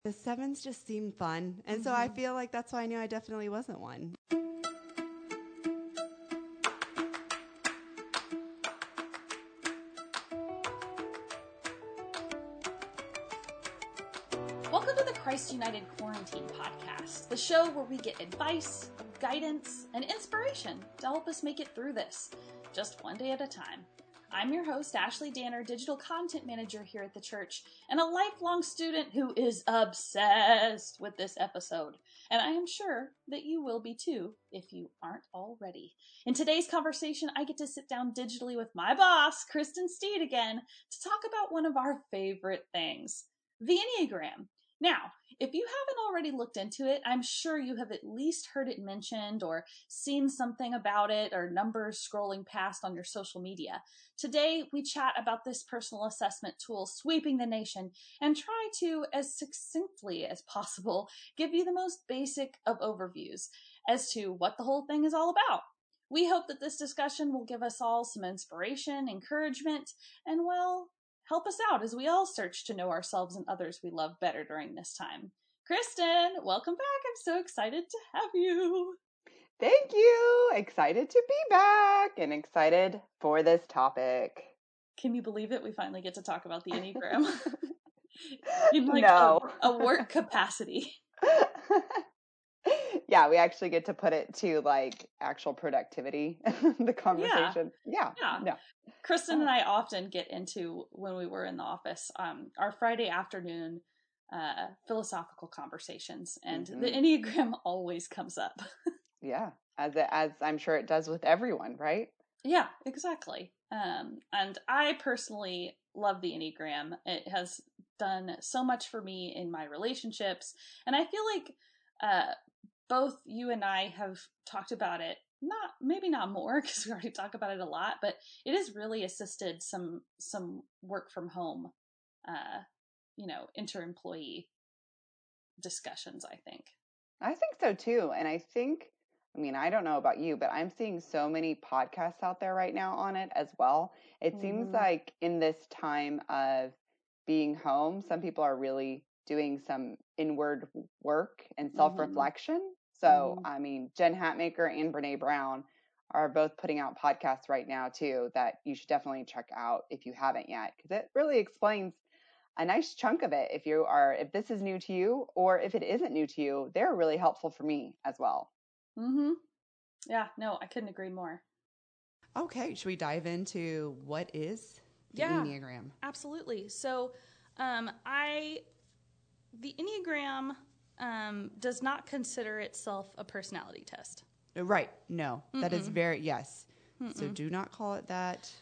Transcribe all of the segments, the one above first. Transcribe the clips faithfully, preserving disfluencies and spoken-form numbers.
The sevens just seemed fun. And mm-hmm. so I feel like that's why I knew I definitely wasn't one. Welcome to the Christ United Quarantine Podcast, the show where we get advice, guidance, and inspiration to help us make it through this, just one day at a time. I'm your host, Ashley Danner, Digital Content Manager here at the church, and a lifelong student who is obsessed with this episode. And I am sure that you will be too, if you aren't already. In today's conversation, I get to sit down digitally with my boss, Kristen Steed, again, to talk about one of our favorite things, the Enneagram. Now, if you haven't already looked into it, I'm sure you have at least heard it mentioned or seen something about it or numbers scrolling past on your social media. Today, we chat about this personal assessment tool sweeping the nation and try to, as succinctly as possible, give you the most basic of overviews as to what the whole thing is all about. We hope that this discussion will give us all some inspiration, encouragement, and, well, help us out as we all search to know ourselves and others we love better during this time. Kristen, welcome back. I'm so excited to have you. Thank you. Excited to be back and excited for this topic. Can you believe it? We finally get to talk about the Enneagram. In like no. a, a work capacity. Yeah, we actually get to put it to like actual productivity, the conversation. Yeah. Yeah. yeah. yeah. Kristen oh. and I often get into, when we were in the office, um, our Friday afternoon uh, philosophical conversations, and mm-hmm. the Enneagram always comes up. Yeah, as it, as I'm sure it does with everyone, right? Yeah, exactly. Um, and I personally love the Enneagram. It has done so much for me in my relationships, and I feel like uh, both you and I have talked about it, not maybe not more because we already talk about it a lot, but it has really assisted some some work from home, uh, you know, inter-employee discussions, I think. I think so too. And I think, I mean, I don't know about you, but I'm seeing so many podcasts out there right now on it as well. It mm-hmm. seems like in this time of being home, some people are really doing some inward work and self-reflection. Mm-hmm. So, mm-hmm. I mean, Jen Hatmaker and Brene Brown are both putting out podcasts right now too that you should definitely check out if you haven't yet, because it really explains a nice chunk of it. If you are, if this is new to you, or if it isn't new to you, they're really helpful for me as well. Mm-hmm. Yeah, no, I couldn't agree more. Okay, should we dive into what is the yeah, Enneagram? Absolutely. So, um, I, the Enneagram um, does not consider itself a personality test. Right. No, Mm-mm. that is very, yes. Mm-mm. So do not call it that.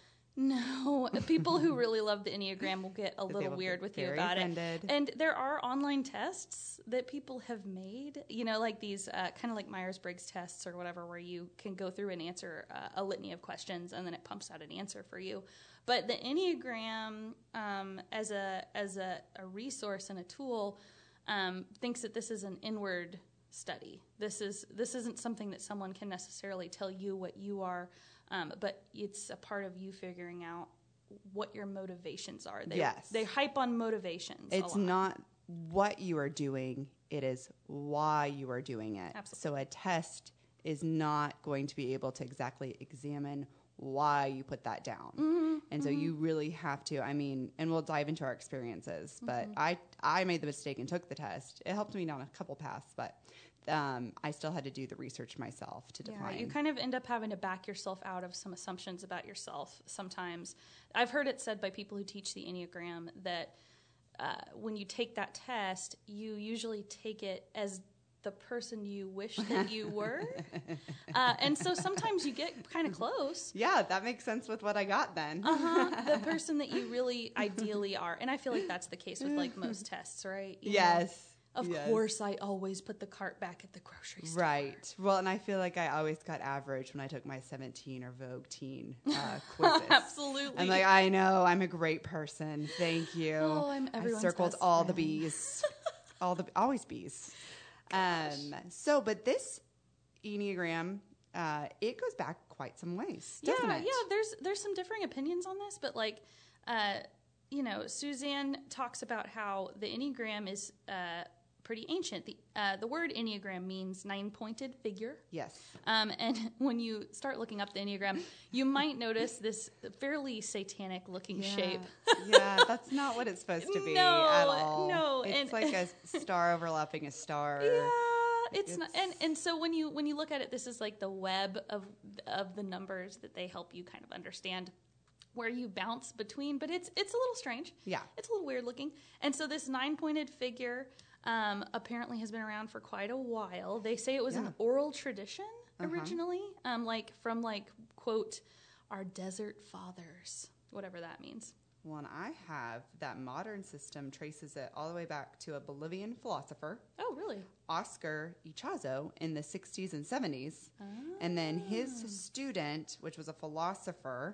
No, people who really love the Enneagram will get a little weird with you about offended. it. And there are online tests that people have made, you know, like these uh, kind of like Myers-Briggs tests or whatever, where you can go through and answer uh, a litany of questions and then it pumps out an answer for you. But the Enneagram, um, as a as a, a resource and a tool, um, thinks that this is an inward study. This is this isn't something that someone can necessarily tell you what you are. Um, but it's a part of you figuring out what your motivations are. They, yes. They hype on motivations. It's not what you are doing. It is why you are doing it. Absolutely. So a test is not going to be able to exactly examine why you put that down. Mm-hmm. And so mm-hmm. you really have to, I mean, and we'll dive into our experiences, but mm-hmm. I, I made the mistake and took the test. It helped me down a couple paths, but Um, I still had to do the research myself to define. Yeah, you kind of end up having to back yourself out of some assumptions about yourself sometimes. I've heard it said by people who teach the Enneagram that uh, when you take that test, you usually take it as the person you wish that you were. uh, and so sometimes you get kind of close. Yeah, that makes sense with what I got then. uh-huh, the person that you really ideally are. And I feel like that's the case with like most tests, right? You yes. know? Of yes. course, I always put the cart back at the grocery store. Right. Well, and I feel like I always got average when I took my seventeen or Vogue teen uh, quizzes. Absolutely. I'm like, I know, I'm a great person. Thank you. Oh, I'm everyone's I circled best all friend. the B's. all the always B's. Um. So, but this Enneagram, uh, it goes back quite some ways, doesn't yeah, it? Yeah, There's there's some differing opinions on this, but like. Uh, you know, Suzanne talks about how the Enneagram is uh, pretty ancient. The uh, the word Enneagram means nine-pointed figure. Yes. Um, and when you start looking up the Enneagram, you might notice this fairly satanic-looking yeah. shape. yeah, that's not what it's supposed to be no, at all. No, it's and, like a star overlapping a star. Yeah, it's, it's not. And, and so when you when you look at it, this is like the web of of the numbers that they help you kind of understand where you bounce between. But it's it's a little strange. Yeah, it's a little weird looking. And so this nine-pointed figure. Um, apparently has been around for quite a while. They say it was yeah. an oral tradition originally, uh-huh. um, like from like, quote, our desert fathers, whatever that means. Well, and I have that modern system traces it all the way back to a Bolivian philosopher. Oh, really? Oscar Ichazo in the sixties and seventies. Oh. And then his student, which was a philosopher,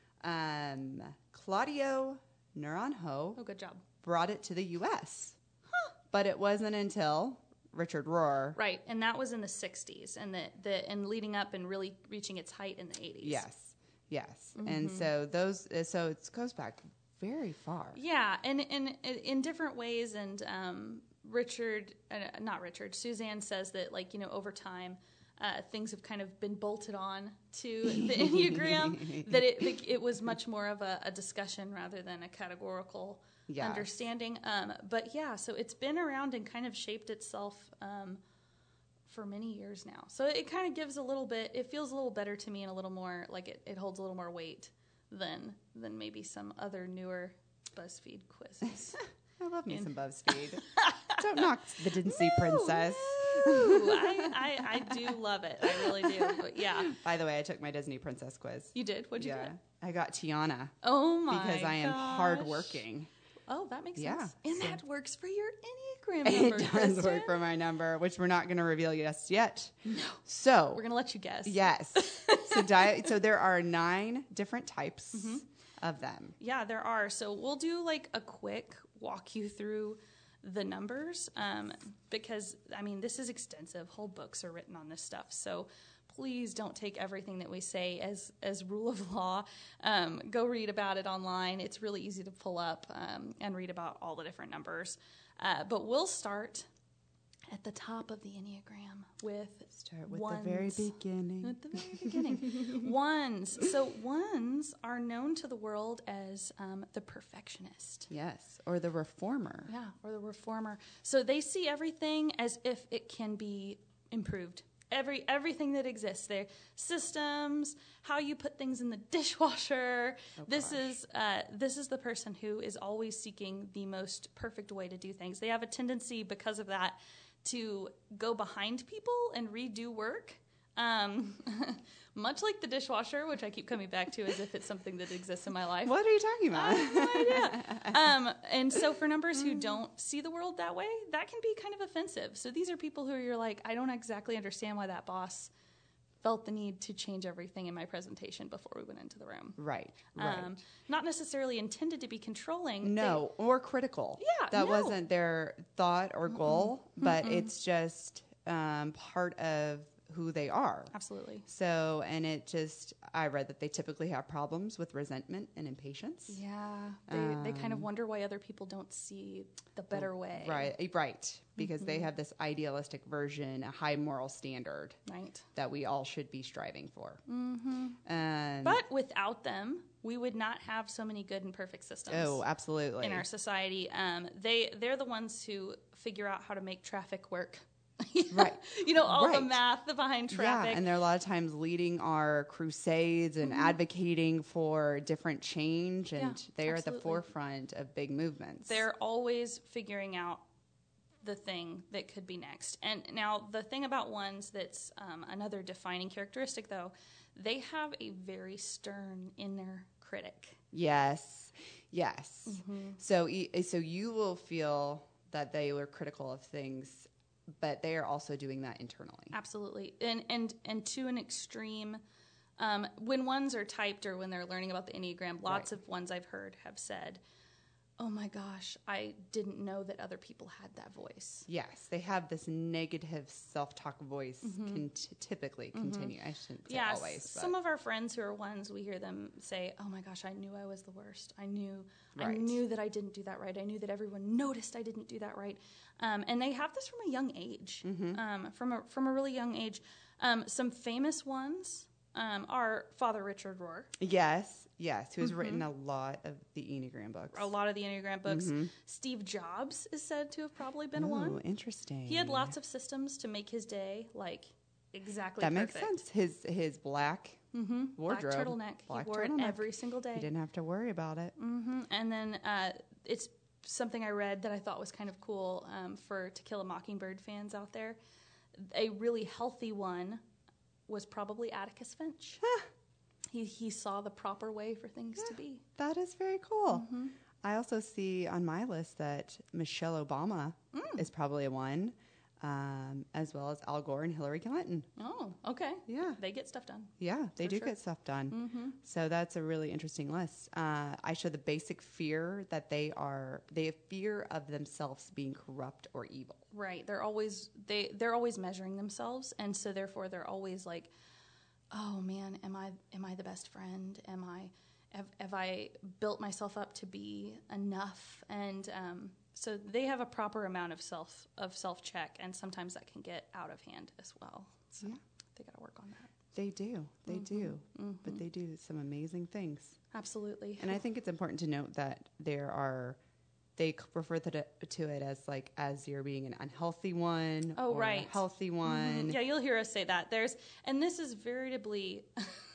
um, Claudio Naranjo. Oh, good job. Brought it to the U S But it wasn't until Richard Rohr. Right, and that was in the sixties, and the, the and leading up and really reaching its height in the eighties. Yes, yes. Mm-hmm. And so those, so it goes back very far. Yeah, and, and in different ways, and um, Richard, uh, not Richard, Suzanne says that, like, you know, over time, uh, things have kind of been bolted on to the Enneagram, that it, it was much more of a, a discussion rather than a categorical Yes. understanding. Um, but yeah, so it's been around and kind of shaped itself um, for many years now. So it kind of gives a little bit, it feels a little better to me and a little more, like it, it holds a little more weight than than maybe some other newer BuzzFeed quizzes. I love me and some BuzzFeed. Don't knock the Didn't See no, Princess. No. I, I, I do love it. I really do. But yeah. By the way, I took my Disney Princess quiz. You did? What'd you yeah. get? I got Tiana. Oh my Because I am gosh. hardworking. Oh, that makes yeah. sense. And so. that works for your Enneagram number. It does Kristen. work for my number, which we're not going to reveal just yet. No. So we're going to let you guess. Yes. so di- so there are nine different types mm-hmm. of them. Yeah, there are. So we'll do like a quick walk you through the numbers um, because, I mean, this is extensive. Whole books are written on this stuff. So please don't take everything that we say as, as rule of law. Um, go read about it online. It's really easy to pull up um, and read about all the different numbers. Uh, but we'll start at the top of the Enneagram with Start with ones. the very beginning. At the very beginning. Ones. So ones are known to the world as um, the perfectionist. Yes, or the reformer. Yeah, or the reformer. So they see everything as if it can be improved. Every everything that exists there, systems, how you put things in the dishwasher. Oh, this gosh. is uh, this is the person who is always seeking the most perfect way to do things. They have a tendency, because of that, to go behind people and redo work. Um, much like the dishwasher, which I keep coming back to as if it's something that exists in my life. What are you talking about? I have no idea. Um, and so for numbers who don't see the world that way, that can be kind of offensive. So these are people who you're like, I don't exactly understand why that boss felt the need to change everything in my presentation before we went into the room. Right, right. Um, not necessarily intended to be controlling. No, they, or critical. Yeah, That no. wasn't their thought or goal, Mm-mm. but Mm-mm. it's just um, part of who they are. Absolutely. So, and it just, I read that they typically have problems with resentment and impatience. Yeah. They, um, they kind of wonder why other people don't see the better way. Right, right. Because mm-hmm. they have this idealistic version, a high moral standard. Right. That we all should be striving for. Mm-hmm. And but without them, we would not have so many good and perfect systems. Oh, absolutely. In our society. Um, they, they're the ones who figure out how to make traffic work. Right. You know, all right. the math behind traffic. Yeah, and they're a lot of times leading our crusades and mm-hmm. advocating for different change, and yeah, they are absolutely. at the forefront of big movements. They're always figuring out the thing that could be next. And now the thing about ones that's um, another defining characteristic, though, they have a very stern inner critic. Yes, yes. Mm-hmm. So, so you will feel that they were critical of things, but they are also doing that internally. Absolutely. And and and to an extreme, um, when ones are typed or when they're learning about the Enneagram, lots right. of ones I've heard have said, oh my gosh, I didn't know that other people had that voice. Yes, they have this negative self-talk voice mm-hmm. can t- typically mm-hmm. continue. I shouldn't say yeah, always. But. Some of our friends who are ones, we hear them say, oh my gosh, I knew I was the worst. I knew right. I knew that I didn't do that right. I knew that everyone noticed I didn't do that right. Um, and they have this from a young age, mm-hmm. um, from, a, from a really young age. Um, some famous ones um, are Father Richard Rohr. Yes. Yes, who's mm-hmm. written a lot of the Enneagram books. A lot of the Enneagram books. Mm-hmm. Steve Jobs is said to have probably been Ooh, one. Interesting. He had lots of systems to make his day, like, exactly that perfect. That makes sense. His his black mm-hmm. wardrobe. Black turtleneck. Black he wore turtleneck. it every single day. He didn't have to worry about it. Mm-hmm. And then uh, it's something I read that I thought was kind of cool um, for To Kill a Mockingbird fans out there. A really healthy one was probably Atticus Finch. He he saw the proper way for things yeah, to be. That is very cool. Mm-hmm. I also see on my list that Michelle Obama mm. is probably a one, um, as well as Al Gore and Hillary Clinton. Oh, okay. Yeah. They get stuff done. Yeah, they do sure. get stuff done. Mm-hmm. So that's a really interesting list. Uh, I show the basic fear that they are, they have fear of themselves being corrupt or evil. Right. They're always, they, they're always measuring themselves. And so therefore they're always like, oh man, am I am I the best friend? Am I have, have I built myself up to be enough? And um, so they have a proper amount of self of self check, and sometimes that can get out of hand as well. So yeah. they got to work on that. They do, they mm-hmm. do, mm-hmm. but they do some amazing things. Absolutely. And I think it's important to note that there are. They refer to it, to it as like as you're being an unhealthy one oh, or right. a healthy one. Mm-hmm. Yeah, you'll hear us say that. There's and this is veritably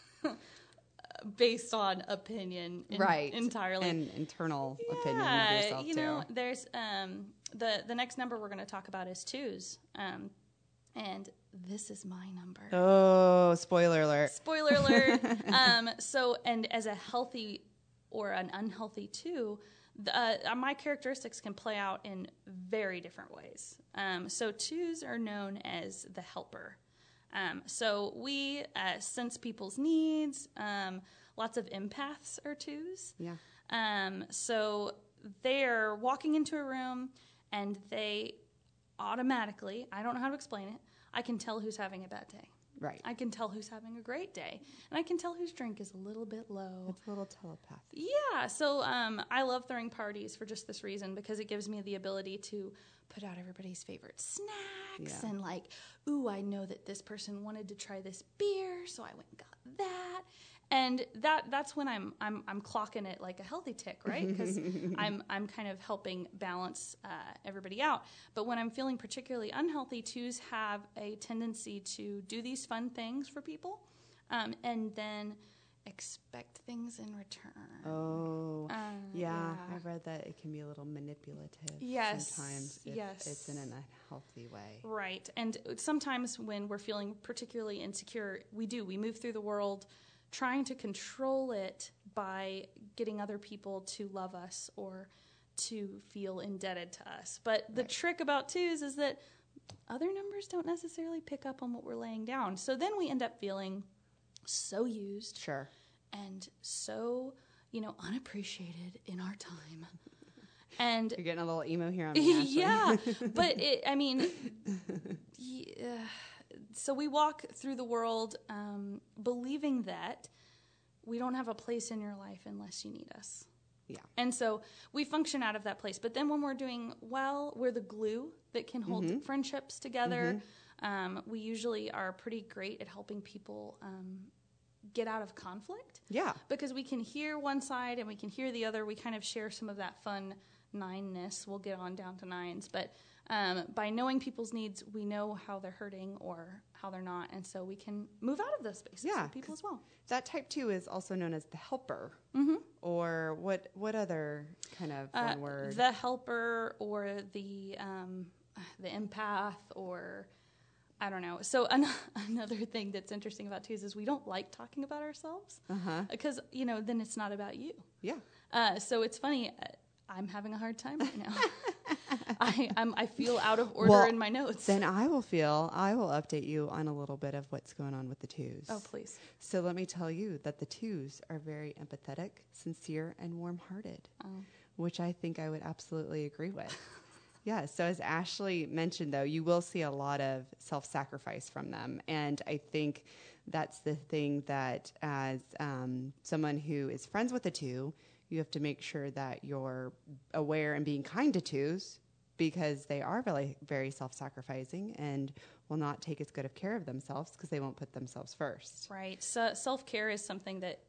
based on opinion, in, right? Entirely and internal yeah, opinion of yourself you too. know, there's um, the the next number we're going to talk about is twos, um, and this is my number. Oh, spoiler alert! Spoiler alert! um, so, and as a healthy or an unhealthy two. Uh, my characteristics can play out in very different ways. Um, so twos are known as the helper. Um, so we uh, sense people's needs. Um, lots of empaths are twos. Yeah. Um, so they're walking into a room and they automatically, I don't know how to explain it, I can tell who's having a bad day. Right. I can tell who's having a great day. And I can tell whose drink is a little bit low. It's a little telepathic. Yeah. So um, I love throwing parties for just this reason, because it gives me the ability to put out everybody's favorite snacks yeah. and like, ooh, I know that this person wanted to try this beer, so I went and got that. And that that's when I'm I'm I'm clocking it like a healthy tick, right? Because I'm I'm kind of helping balance uh, everybody out. But when I'm feeling particularly unhealthy, twos have a tendency to do these fun things for people, um, and then expect things in return. Oh, uh, yeah, yeah. I've read that it can be a little manipulative. Yes, sometimes if yes, it's in an unhealthy way. Right, and sometimes when we're feeling particularly insecure, we do we move through the world trying to control it by getting other people to love us or to feel indebted to us. But the right. trick about twos is that other numbers don't necessarily pick up on what we're laying down. So then we end up feeling so used. Sure. And so, you know, unappreciated in our time. And you're getting a little emo here on me, Ashley. Yeah, but it, I mean, yeah. So we walk through the world um, believing that we don't have a place in your life unless you need us. Yeah. And so we function out of that place. But then when we're doing well, we're the glue that can hold mm-hmm. friendships together. Mm-hmm. Um, we usually are pretty great at helping people um, get out of conflict. Yeah. Because we can hear one side and we can hear the other. We kind of share some of that fun nine-ness. We'll get on down to nines. But um, by knowing people's needs, we know how they're hurting or how they're not. And so we can move out of those spaces yeah, with people as well. That type two is also known as the helper. Mm-hmm. Or what What other kind of fun uh, word? The helper or the um, the empath or... I don't know. So an- another thing that's interesting about twos is we don't like talking about ourselves uh-huh. because, you know, then it's not about you. Yeah. Uh, so it's funny. Uh, I'm having a hard time right now. I I'm, I feel out of order well, in my notes. Then I will feel, I will update you on a little bit of what's going on with the twos. Oh, please. So let me tell you that the twos are very empathetic, sincere, and warm-hearted. Oh. which I think I would absolutely agree with. Yeah. So as Ashley mentioned, though, you will see a lot of self-sacrifice from them. And I think that's the thing that as um, someone who is friends with a two, you have to make sure that you're aware and being kind to twos, because they are really very self-sacrificing and will not take as good of care of themselves because they won't put themselves first. Right. So self-care is something that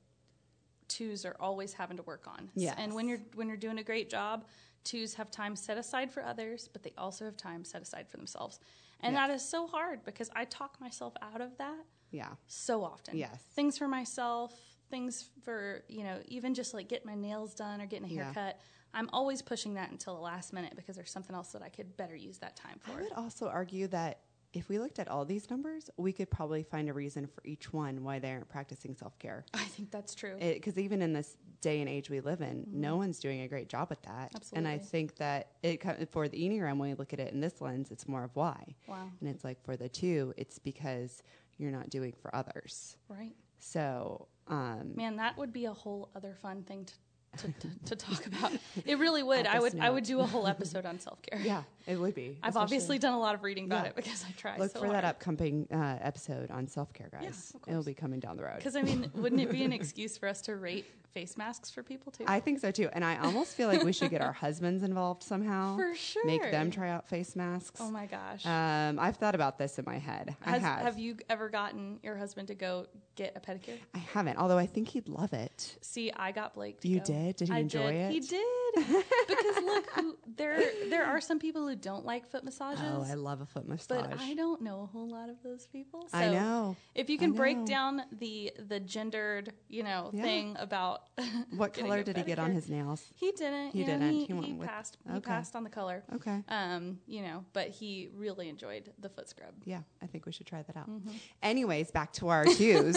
twos are always having to work on. Yes. And when you're when you're doing a great job, twos have time set aside for others, but they also have time set aside for themselves. And yes. that is so hard because I talk myself out of that. Yeah. So often. Yes. Things for myself, things for, you know, even just like getting my nails done or getting a haircut. Yeah. I'm always pushing that until the last minute because there's something else that I could better use that time for. I would also argue that if we looked at all these numbers, we could probably find a reason for each one why they aren't practicing self-care. I think that's true. Because even in this day and age we live in, mm-hmm. no one's doing a great job at that. Absolutely. And I think that it for the Enneagram, when we look at it in this lens, it's more of why. Wow. And it's like for the two, it's because you're not doing for others. Right. So, um, man, that would be a whole other fun thing to To, to, to talk about. It really would. I would. Note. I would do a whole episode on self-care. Yeah, it would be. I've obviously done a lot of reading about yeah. it because I try. Look so for hard. that upcoming uh, episode on self-care, guys. Yeah, it'll be coming down the road. Because I mean, wouldn't it be an excuse for us to rate face masks for people too? I think so too, and I almost feel like we should get our husbands involved somehow. For sure. Make them try out face masks. Oh my gosh. Um, I've thought about this in my head. Has, I have. Have you ever gotten your husband to go get a pedicure? I haven't, although I think he'd love it. See, I got Blake to You go. did? Did he I enjoy did. it? He did. Because look, who, there there are some people who don't like foot massages. Oh, I love a foot massage. But I don't know a whole lot of those people. So I know. If you can break down the the gendered, you know, yeah. thing about what color did he get on his nails? He didn't. He you didn't. Know, he, he, went he with, passed. Okay. He passed on the color. Okay. Um, you know, but he really enjoyed the foot scrub. Yeah, I think we should try that out. Mm-hmm. Anyways, back to our twos.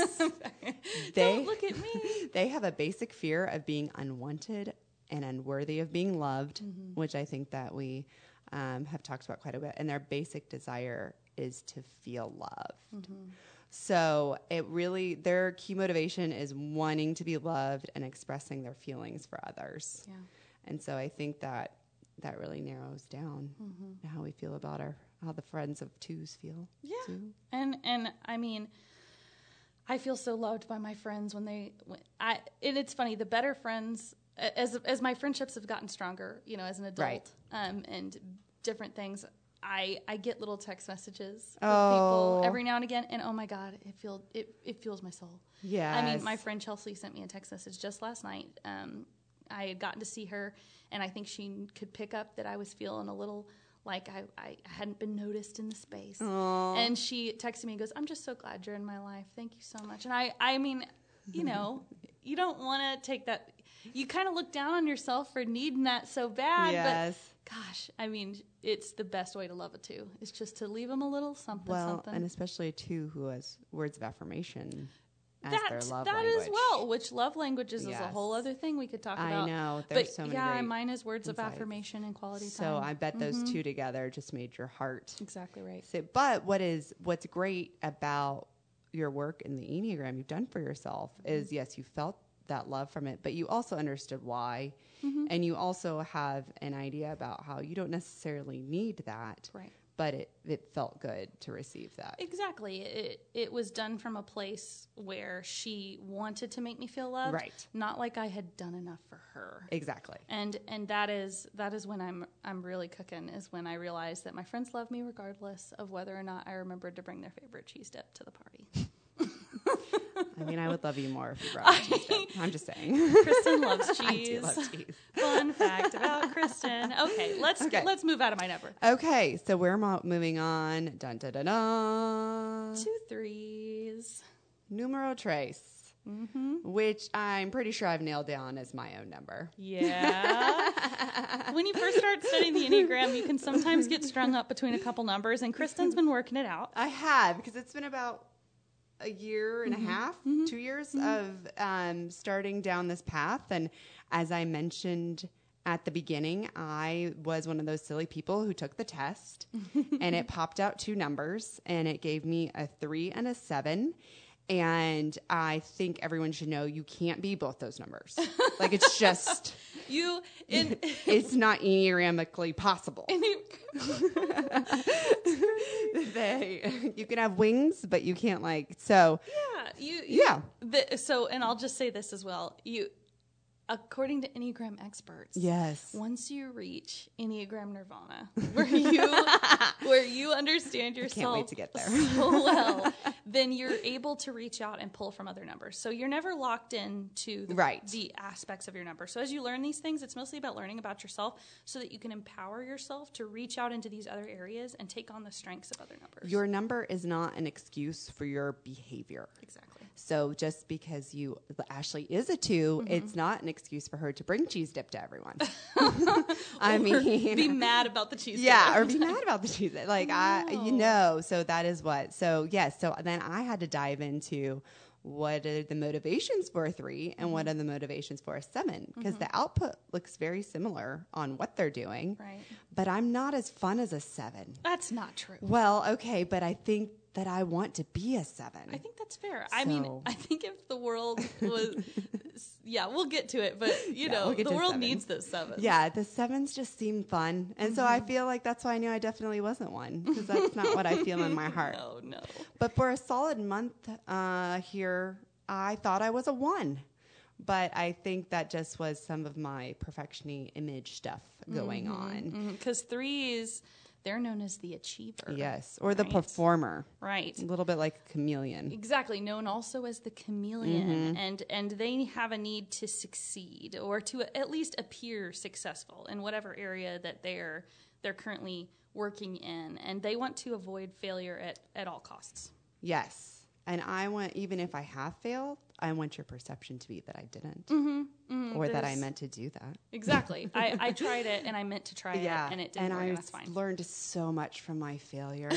they don't look at me. They have a basic fear of being unwanted and unworthy of being loved, mm-hmm. which I think that we um, have talked about quite a bit. And their basic desire is to feel loved. Mm-hmm. So it really, their key motivation is wanting to be loved and expressing their feelings for others. Yeah. And so I think that that really narrows down mm-hmm. how we feel about our, how the friends of twos feel. Yeah. Too. And, and I mean, I feel so loved by my friends when they, when I, and it's funny, the better friends, as as my friendships have gotten stronger, you know, as an adult, right. um, and different things, I, I get little text messages oh. from people every now and again, and oh my God, it feel it, it fuels my soul. Yeah. I mean, my friend Chelsea sent me a text message just last night. Um, I had gotten to see her, and I think she could pick up that I was feeling a little like I, I hadn't been noticed in the space. Aww. And she texted me and goes, "I'm just so glad you're in my life. Thank you so much." And I, I mean, you know, you don't want to take that. You kind of look down on yourself for needing that so bad. Yes. But gosh, I mean, it's the best way to love a two. It's just to leave them a little something, well, something. and especially a two who has words of affirmation as that, their love that language. as well, which love languages yes. is a whole other thing we could talk I about. I know. There's but so many yeah, great mine is words insights. of affirmation and quality so time. So I bet those mm-hmm. two together just made your heart. Exactly right. So, but what is what's great about your work in the Enneagram you've done for yourself mm-hmm. is, yes, you felt that love from it, but you also understood why. Mm-hmm. And you also have an idea about how you don't necessarily need that. Right. But it, it felt good to receive that. Exactly. It it was done from a place where she wanted to make me feel loved. Right. Not like I had done enough for her. Exactly. And and that is that is when I'm I'm really cooking, is when I realize that my friends love me regardless of whether or not I remembered to bring their favorite cheese dip to the party. I mean, I would love you more if you brought me cheese dip. I'm just saying. Kristen loves cheese. I do love cheese. Fun fact about Kristen. Okay, let's okay. let's move out of my number. Okay, so we're mo- moving on. Dun dun dun dun. Two threes. Numero tres, mm-hmm. which I'm pretty sure I've nailed down as my own number. Yeah. When you first start studying the Enneagram, you can sometimes get strung up between a couple numbers, and Kristen's been working it out. I have, because it's been about a year and mm-hmm. a half, mm-hmm. two years mm-hmm. of um, starting down this path. And as I mentioned at the beginning, I was one of those silly people who took the test and it popped out two numbers and it gave me a three and a seven. And I think everyone should know you can't be both those numbers. Like, it's just, You in it's not enneagramically possible. they, you can have wings, but you can't like so. Yeah, you. you yeah. The, so, and I'll just say this as well. You, according to Enneagram experts, yes, once you reach Enneagram Nirvana, where you where you understand yourself, I can't wait to get there. so well, then you're able to reach out and pull from other numbers. So you're never locked into the, right. the aspects of your number. So as you learn these things, it's mostly about learning about yourself so that you can empower yourself to reach out into these other areas and take on the strengths of other numbers. Your number is not an excuse for your behavior. Exactly. So just because you, Ashley is a two, mm-hmm. it's not an excuse for her to bring cheese dip to everyone. I mean, be mad about the cheese yeah, dip. or be mad about the cheese dip. Like, no. I, you know, so that is what. So, yes. So then I had to dive into what are the motivations for a three and mm-hmm. what are the motivations for a seven? Because mm-hmm. the output looks very similar on what they're doing. Right. But I'm not as fun as a seven. That's not true. Well, okay, but I think that I want to be a seven. I think that's fair. So. I So- mean, I think if the world was, yeah, we'll get to it, but you Yeah, know, we'll get the to world sevens. needs those sevens. Yeah, the sevens just seem fun. And so I feel like that's why I knew I definitely wasn't one, because that's not what I feel in my heart. No, no. But for a solid month uh, here, I thought I was a one. But I think that just was some of my perfection-y image stuff going mm-hmm, on. Because mm-hmm. threes, they're known as the achiever. Yes, or the right? performer. Right. A little bit like a chameleon. Exactly, known also as the chameleon. Mm-hmm. And and they have a need to succeed or to at least appear successful in whatever area that they're they're currently working in. And they want to avoid failure at, at all costs. Yes. And I want, even if I have failed, I want your perception to be that I didn't. Mm-hmm, mm-hmm, or that is, I meant to do that. Exactly. I, I tried it and I meant to try yeah. it and it didn't and work, I and that's fine. learned so much from my failure.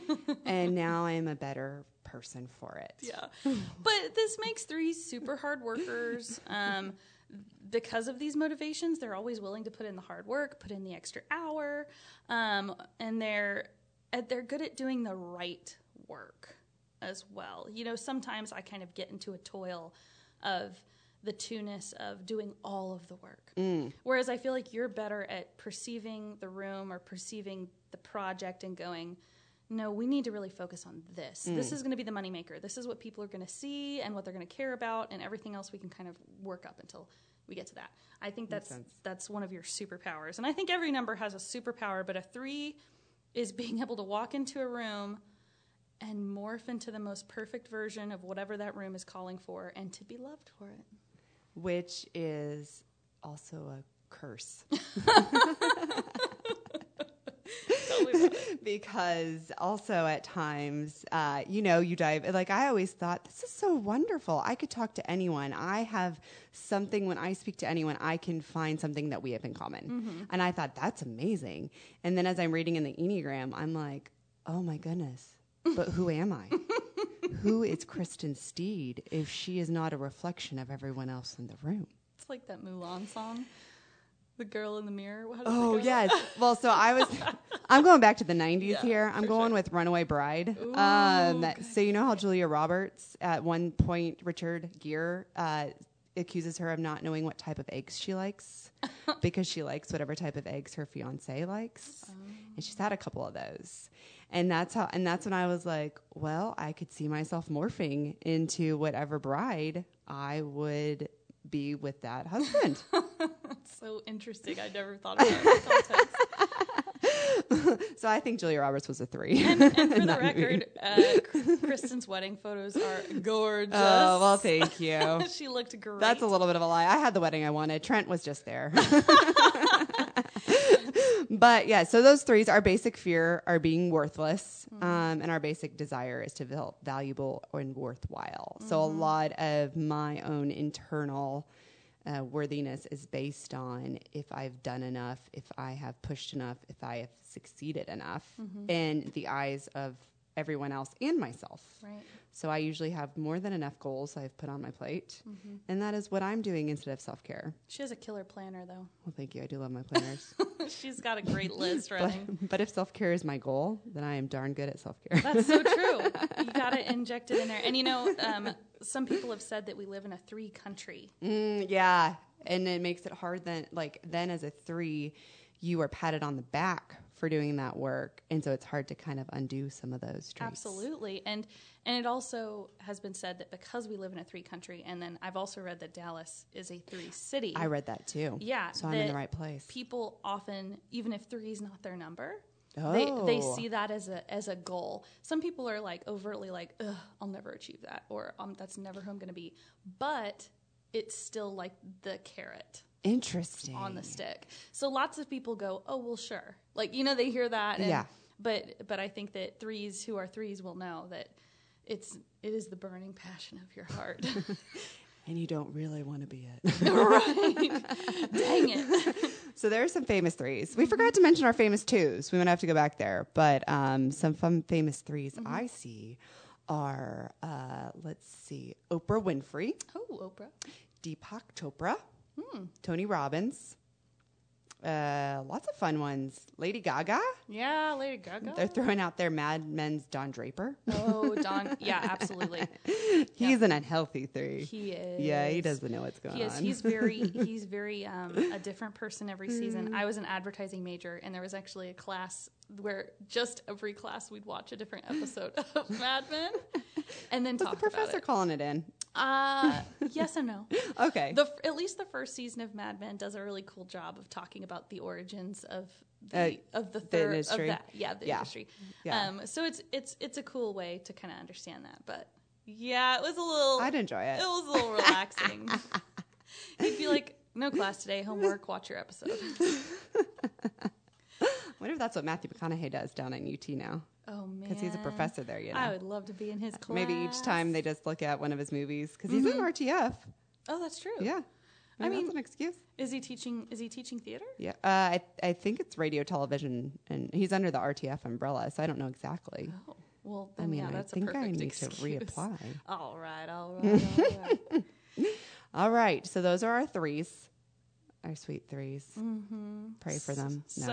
And now I'm a better person for it. Yeah. But this makes threes super hard workers. Um, because of these motivations, they're always willing to put in the hard work, put in the extra hour, um, and they're they're good at doing the right work as well. You know, sometimes I kind of get into a toil of the two-ness of doing all of the work. Mm. Whereas I feel like you're better at perceiving the room or perceiving the project and going, no, we need to really focus on this. Mm. This is going to be the moneymaker. This is what people are going to see and what they're going to care about, and everything else we can kind of work up until we get to that. I think that's that's one of your superpowers. And I think every number has a superpower, but a three is being able to walk into a room and morph into the most perfect version of whatever that room is calling for and to be loved for it. Which is also a curse. Tell me about it. Because also at times, uh, you know, you dive, like I always thought, this is so wonderful. I could talk to anyone. I have something, when I speak to anyone, I can find something that we have in common. Mm-hmm. And I thought, that's amazing. And then as I'm reading in the Enneagram, I'm like, oh my goodness. But who am I? Who is Kristen Steed if she is not a reflection of everyone else in the room? It's like that Mulan song, The Girl in the Mirror. How does Oh, it go? yes. Well, so I was, I'm going back to the nineties Yeah, here. I'm going sure. with Runaway Bride. Ooh, Um, good. so you know how Julia Roberts, at one point, Richard Gere uh, accuses her of not knowing what type of eggs she likes because she likes whatever type of eggs her fiance likes. Oh. And she's had a couple of those. And that's how, and that's when I was like, well, I could see myself morphing into whatever bride I would be with that husband. It's so interesting. I never thought about that context. So I think Julia Roberts was a three. And, and for the record, uh, Kristen's wedding photos are gorgeous. Oh, well, thank you. She looked great. That's a little bit of a lie. I had the wedding I wanted. Trent was just there. But yeah, so those threes, our basic fear are being worthless, mm-hmm. um, and our basic desire is to feel valuable and worthwhile. Mm-hmm. So a lot of my own internal uh, worthiness is based on if I've done enough, if I have pushed enough, if I have succeeded enough mm-hmm. in the eyes of everyone else and myself. Right. So I usually have more than enough goals I've put on my plate, mm-hmm. and that is what I'm doing instead of self-care. She has a killer planner, though. Well, thank you. I do love my planners. She's got a great list running. But, but if self-care is my goal, then I am darn good at self-care. That's so true. You got to inject it in there. And, you know, um, some people have said that we live in a three country. Mm, yeah. And it makes it hard then, like, then as a three, you are patted on the back for doing that work. And so it's hard to kind of undo some of those traits. Absolutely. And and it also has been said that because we live in a three country, and then I've also read that Dallas is a three city. I read that too. Yeah. So I'm in the right place. People often, even if three is not their number, Oh. they they see that as a as a goal. Some people are like overtly like, ugh, I'll never achieve that, or um, that's never who I'm going to be. But it's still like the carrot. Interesting. On the stick. So lots of people go, oh, well, sure. Like, you know, they hear that. And, yeah. But but I think that threes who are threes will know that it's it is the burning passion of your heart. And you don't really want to be it. Right. Dang it. So there are some famous threes. We forgot to mention our famous twos. We might have to go back there. But um, some fun famous threes mm-hmm. I see are, uh, let's see, Oprah Winfrey. Oh, Oprah. Deepak Chopra. Hmm. Tony Robbins. Uh, lots of fun ones. Lady Gaga. Yeah, Lady Gaga. They're throwing out their Mad Men's Don Draper. Oh, Don. Yeah, absolutely. He's yeah. an unhealthy three. He is. Yeah, he doesn't know what's going he is. on. He's very, he's very um, a different person every season. I was an advertising major, and there was actually a class where just every class we'd watch a different episode of Mad Men, and then was talk the professor about it. calling it in? Uh, yes and no. Okay. The, at least the first season of Mad Men does a really cool job of talking about the origins of the, uh, of the the third industry. of that. Yeah, the yeah. industry. Yeah. Um, so it's it's it's a cool way to kind of understand that. But yeah, it was a little. I'd enjoy it. It was a little relaxing. You'd be like, no class today, homework, watch your episode. I wonder if that's what Matthew McConaughey does down at U T now. Oh, man. Because he's a professor there, you know. I would love to be in his class. Maybe each time they just look at one of his movies. Because mm-hmm. he's in R T F. Oh, that's true. Yeah. Maybe I mean, that's an excuse. Is he teaching? Is he teaching theater? Yeah. Uh, I, I think it's radio, television, and he's under the R T F umbrella, so I don't know exactly. Oh, well, then, I mean, yeah, I that's think a perfect I need excuse. to reapply. All right, all right, all right. All right. So those are our threes. Our sweet threes. Mm-hmm. Pray for them. No.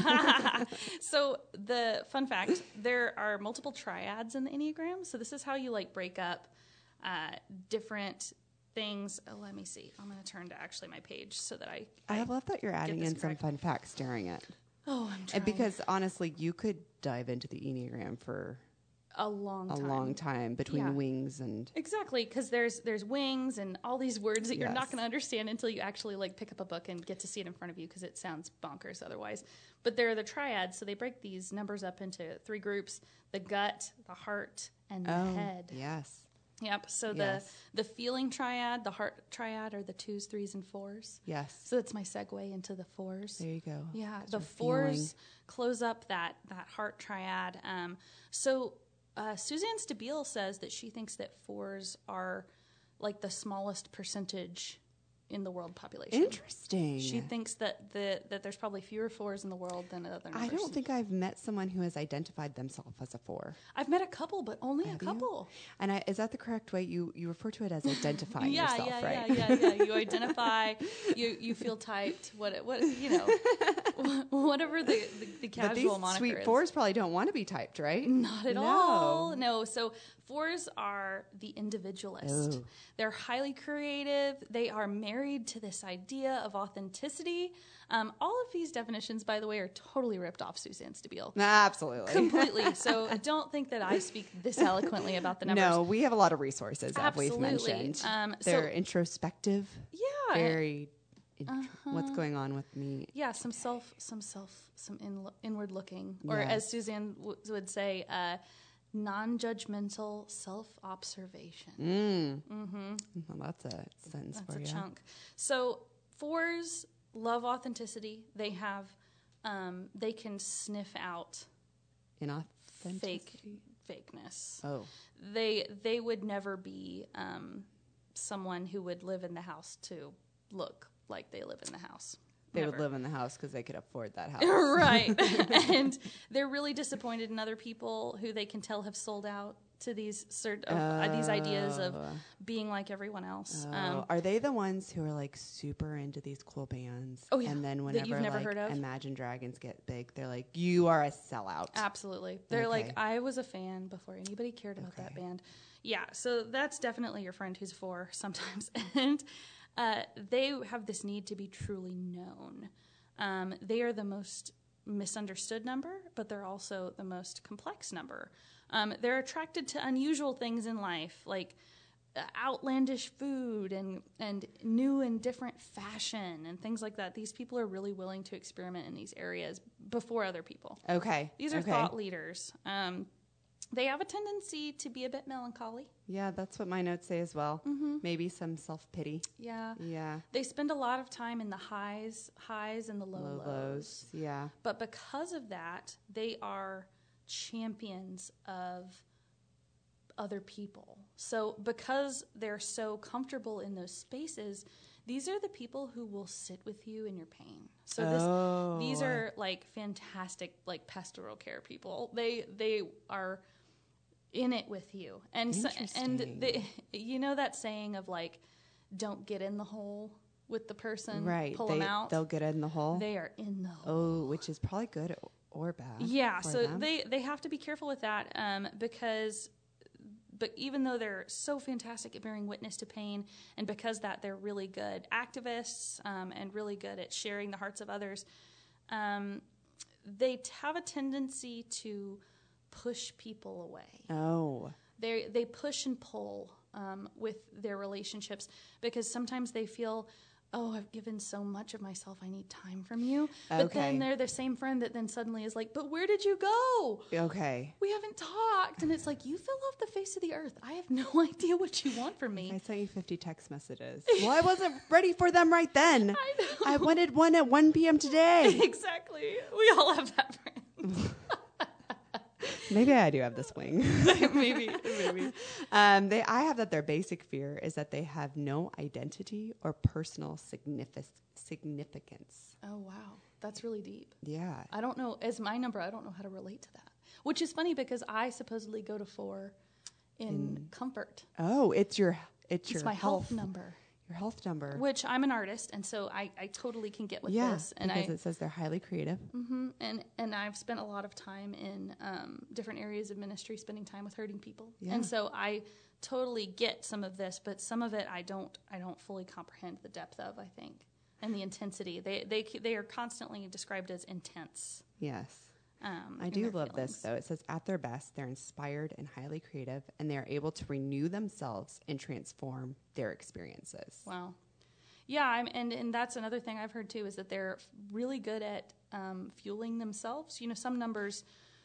So, so the fun fact, there are multiple triads in the Enneagram. So this is how you like break up uh, different things. Oh, let me see. I'm going to turn to actually my page so that I. I, I love that you're adding in correct. some fun facts during it. Oh, I'm trying. And because honestly, you could dive into the Enneagram for a long time. a long time between Yeah. wings and exactly, because there's there's wings and all these words that you're Yes. not going to understand until you actually like pick up a book and get to see it in front of you, because it sounds bonkers otherwise. But they're the triads, so they break these numbers up into three groups: the gut, the heart, and the oh, head. yes. Yep. So Yes. the the feeling triad, the heart triad, are the twos, threes, and fours. Yes. So that's my segue into the fours. There you go. Yeah, That's the your fours feeling. close up that that heart triad. Um, so uh, Suzanne Stabile says that she thinks that fours are like the smallest percentage in the world population. Interesting. She thinks that the that there's probably fewer fours in the world than other numbers. I don't think I've met someone who has identified themselves as a four. I've met a couple, but only Have a you? couple. And I, is that the correct way? You you refer to it as identifying yeah, yourself, yeah, right? yeah, yeah, yeah. You identify. you you feel typed. What what you know, whatever the the, the casual But these moniker sweet is. fours probably don't want to be typed, right? Not at No. all. No. So fours are the individualist. Ooh. They're highly creative. They are married to this idea of authenticity. Um, all of these definitions, by the way, are totally ripped off Suzanne Stabile. Absolutely. Completely. So don't think that I speak this eloquently about the numbers. No, we have a lot of resources, as we've Absolutely. mentioned. Um, so- They're introspective, Yeah. very int- Uh-huh. what's going on with me. Yeah, some self, some self, some in, inward looking, or Yes. as Suzanne w- would say, uh, non-judgmental self-observation. Mm. Mm-hmm. Well, that's a sentence That's for a you. chunk. So fours love authenticity. They have, um, they can sniff out Inauthenticity. fake fakeness. Oh, They they would never be um, someone who would live in the house to look like they live in the house. they Never. would live in the house because they could afford that house. Right. And they're really disappointed in other people who they can tell have sold out to these cert- of, uh, these ideas of Oh. being like everyone else. Oh, Um, are they the ones who are like super into these cool bands? Oh, yeah. And then That whenever you've never like, heard of? Imagine Dragons get big, they're like, you are a sellout. Absolutely. They're Okay. like, I was a fan before anybody cared about that Okay. band. Yeah, so that's definitely your friend who's four sometimes. And uh, they have this need to be truly known. Um, they are the most misunderstood number, but they're also the most complex number. Um, they're attracted to unusual things in life, like uh, outlandish food and, and new and different fashion and things like that. These people are really willing to experiment in these areas before other people. Okay. These are okay. thought leaders. Um, they have a tendency to be a bit melancholy. Yeah, that's what my notes say as well. Mm-hmm. Maybe some self-pity. Yeah. Yeah. They spend a lot of time in the highs, highs and the low, Low lows. lows. Yeah. But because of that, they are champions of other people. So because they're so comfortable in those spaces, these are the people who will sit with you in your pain. So this, oh. these are like fantastic, like pastoral care people. They they are in it with you, and so, and they, you know that saying of like, don't get in the hole with the person, right? Pull they, them out. They'll get in the hole. They are in the hole. Oh, which is probably good or bad. Yeah, so them. they they have to be careful with that um, because. But even though they're so fantastic at bearing witness to pain, and because that they're really good activists um, and really good at sharing the hearts of others, um, they t- have a tendency to push people away. Oh. They they push and pull um, with their relationships because sometimes they feel, oh, I've given so much of myself, I need time from you. But okay. then they're the same friend that then suddenly is like, but where did you go? Okay. We haven't talked. And it's like, you fell off the face of the earth. I have no idea what you want from me. I sent you fifty text messages. Well, I wasn't ready for them right then. I know. I wanted one at one p.m. today. Exactly. We all have that friend. Maybe I do have the swing. maybe, maybe. Um, they, I have that their basic fear is that they have no identity or personal signific- significance. Oh, wow. That's really deep. Yeah. I don't know. As my number, I don't know how to relate to that. Which is funny because I supposedly go to four in, in comfort. Oh, it's your it's, it's your my health, health number. Your health number. Which I'm an artist, and so I, I totally can get with yeah, this. And because I, it says they're highly creative. Mm-hmm, and, and I've spent a lot of time in um, different areas of ministry, spending time with hurting people. Yeah. And so I totally get some of this, but some of it I don't I don't fully comprehend the depth of, I think, and the intensity. They they they are constantly described as intense. Yes. Um, I do love feelings. This, though. It says, at their best, they're inspired and highly creative, and they are able to renew themselves and transform their experiences. Wow. Yeah, I'm, and, and that's another thing I've heard, too, is that they're really good at um, fueling themselves. You know, some numbers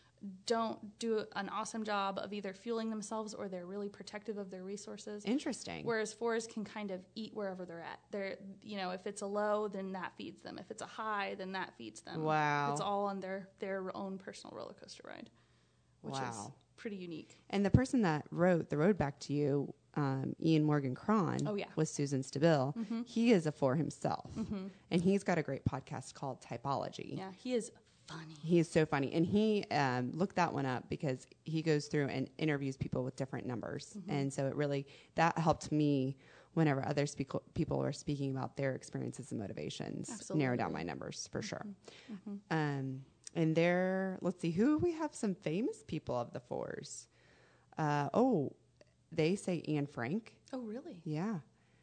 don't do an awesome job of either fueling themselves or they're really protective of their resources. Interesting. Whereas fours can kind of eat wherever they're at. They're, you know, if it's a low, then that feeds them. If it's a high, then that feeds them. Wow. It's all on their, their own personal roller coaster ride, which wow. is pretty unique. And the person that wrote The Road Back to You, um, Ian Morgan Cron, oh, yeah. was Susan Stabile. Mm-hmm. He is a four himself. Mm-hmm. And he's got a great podcast called Typology. Yeah, he is funny. He is so funny. And he um, looked that one up because he goes through and interviews people with different numbers. Mm-hmm. And so it really, that helped me whenever other speak- people were speaking about their experiences and motivations, Absolutely. narrow down my numbers for mm-hmm. sure. Mm-hmm. Um, and there, let's see, who we have some famous people of the fours. Uh, oh, they say Anne Frank. Oh, really? Yeah.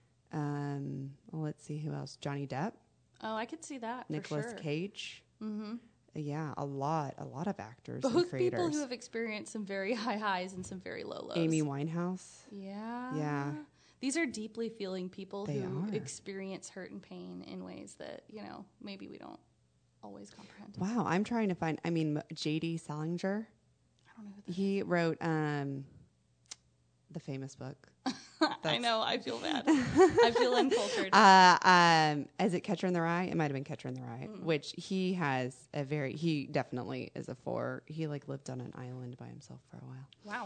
Um, well, let's see who else. Johnny Depp. Oh, I could see that. Nicolas for sure. Cage. Mm-hmm. Yeah, a lot, a lot of actors Both and creators. people who have experienced some very high highs and some very low lows. Amy Winehouse. Yeah. Yeah. These are deeply feeling people They who are. experience hurt and pain in ways that, you know, maybe we don't always comprehend. Wow, I'm trying to find, I mean, J D Salinger. I don't know who that He wrote um, the famous book. I know, I feel bad. I feel uncultured. Uh, um, is it Catcher in the Rye? It might have been Catcher in the Rye, Mm. which he has a very, he definitely is a four. He like lived on an island by himself for a while. Wow.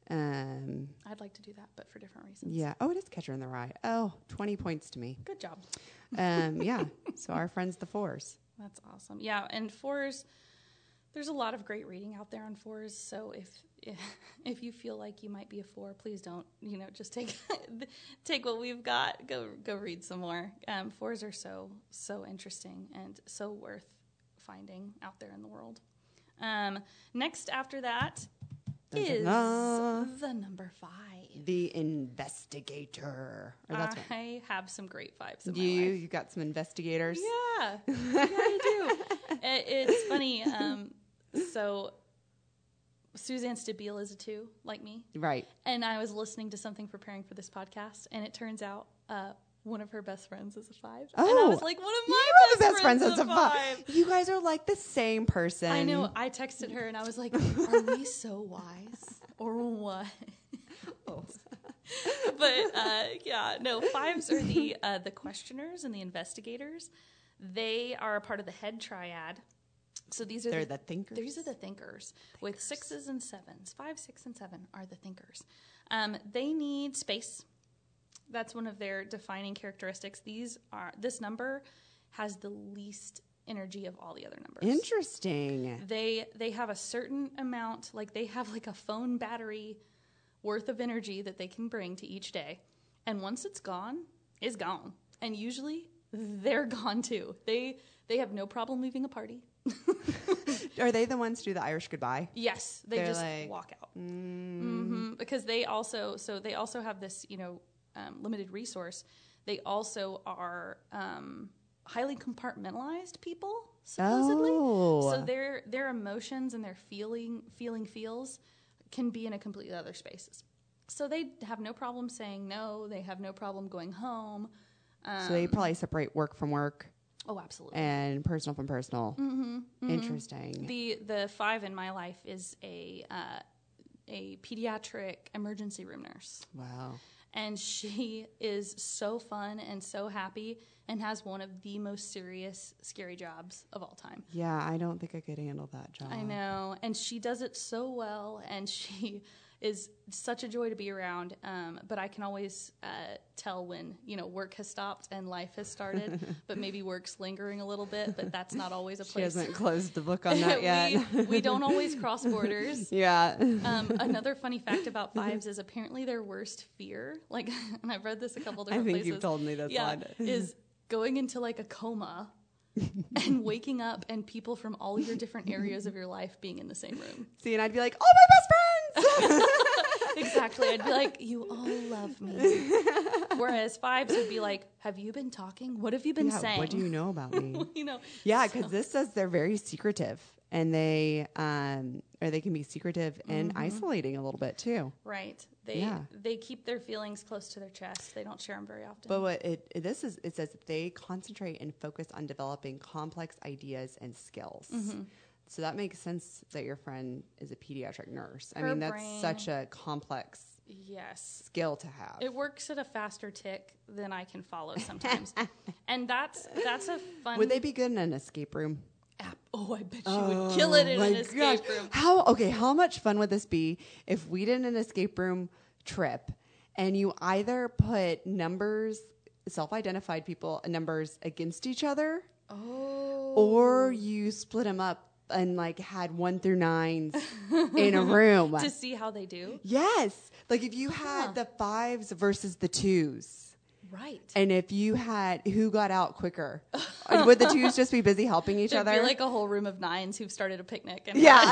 Um, I'd like to do that, but for different reasons. yeah. Oh, it is Catcher in the Rye. Oh, twenty points to me. Good job. Um, yeah. So our friends, the fours. That's awesome. Yeah, and fours, there's a lot of great reading out there on fours. So if if, if you feel like you might be a four, please don't, you know, just take take what we've got. Go go read some more. Um, fours are so so interesting and so worth finding out there in the world. Um, next after that is Dun-dun-dun. the number five. The investigator. Or that's one. I have some great fives in Do my you? life. You got some investigators? Yeah, yeah, I do. It, it's funny. Um, so Suzanne Stabile is a two, like me. Right. And I was listening to something preparing for this podcast, and it turns out uh, one of her best friends is a five. Oh. And I was like, one of my You best, have a best friend friends that's is a a five. five. You guys are like the same person. I know. I texted her, and I was like, are we so wise? Or what? Oh. But uh, yeah, no, fives are the uh, the questioners and the investigators. They are a part of the head triad. So these are They're the, the thinkers. These are the thinkers, with sixes and sevens. Five, six, and seven are the thinkers. Um, they need space. That's one of their defining characteristics. These are this number has the least energy of all the other numbers. Interesting. They they have a certain amount, like they have like a phone battery worth of energy that they can bring to each day. And once it's gone, it's gone. And usually they're gone too. They they have no problem leaving a party. Are they the ones who do the Irish goodbye? Yes, they They're just like, walk out. Mm. Mm-hmm. Because they also, so they also have this, you know, um, limited resource. They also are um, highly compartmentalized people, supposedly. Oh. So their their emotions and their feeling feeling feels can be in a completely other spaces. So they have no problem saying no. They have no problem going home. Um, So they probably separate work from work. Oh, absolutely. And personal from personal. Mm-hmm, mm-hmm. Interesting. The the five in my life is a uh, a pediatric emergency room nurse. Wow. And she is so fun and so happy and has one of the most serious, scary jobs of all time. Yeah, I don't think I could handle that job. I know. And she does it so well, and she is such a joy to be around. Um, but I can always uh, tell when, you know, work has stopped and life has started, but maybe work's lingering a little bit, but that's not always a place. She hasn't closed the book on that yet. we, we don't always cross borders. Yeah. Um, another funny fact about fives is apparently their worst fear, like, and I've read this a couple I different think places. you've told me this yeah, one. is going into like a coma and waking up and people from all your different areas of your life being in the same room. See, and I'd be like, oh, my best friends. Exactly. I'd be like, you all love me. Whereas fives would be like, have you been talking? What have you been Yeah, saying? what do you know about me? you know. Yeah, so- because this says they're very secretive, and they um, or they can be secretive and Mm-hmm. isolating a little bit too. Right. They Yeah. they keep their feelings close to their chest. They don't share them very often. But what it, it this is it says that they concentrate and focus on developing complex ideas and skills. Mm-hmm. So that makes sense that your friend is a pediatric nurse. I Her mean, that's brain- such a complex yes. skill to have. It works at a faster tick than I can follow sometimes. And that's that's a fun Would they be good in an escape room? app. Oh, I bet you would kill it in my an escape gosh. room. How okay? How much fun would this be if we did an escape room trip and you either put numbers, self-identified people, numbers against each other, Oh. or you split them up and like had one through nines in a room To see how they do. Yes, like if you had Huh. the fives versus the twos. Right. And if you had who got out quicker, would the twos just be busy helping each There'd other? be like a whole room of nines who've started a picnic. And yeah.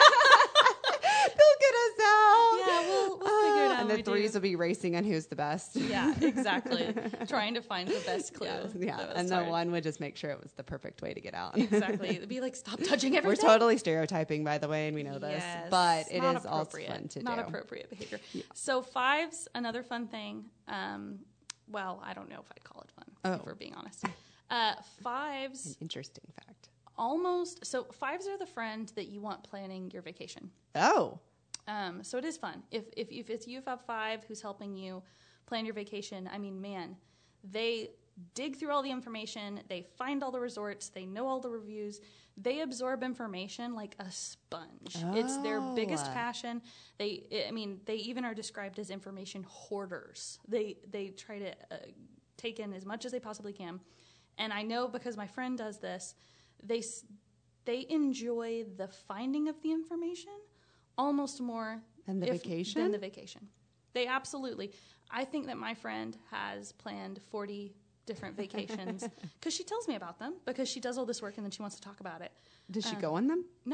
They'll get us out. Yeah, we'll- we'll figure it out And when the we do. threes will be racing on who's the best. Yeah, exactly. Trying to find the best clue. Yeah, yeah. That was And the hard. one would just make sure it was the perfect way to get out. Exactly. It'd be like, stop touching We're everything. totally stereotyping, by the way, and we know this, Yes, but it not is also appropriate. fun to not do. appropriate behavior. So fives, another fun thing. Um, well, I don't know if I'd call it fun, if Oh. we're being honest. Uh, fives An interesting fact. almost, so fives are the friend that you want planning your vacation. Oh, Um, so it is fun. If, if, if it's you have five who's helping you plan your vacation, I mean, man, they dig through all the information. They find all the resorts. They know all the reviews. They absorb information like a sponge. It's their biggest Oh. passion. They, I mean, they even are described as information hoarders. They, they try to uh, take in as much as they possibly can. And I know because my friend does this, they, s- they enjoy the finding of the information almost more And the if- vacation? than the vacation. They absolutely. I think that my friend has planned forty different vacations because she tells me about them because she does all this work and then she wants to talk about it. does she Um, go on them? No,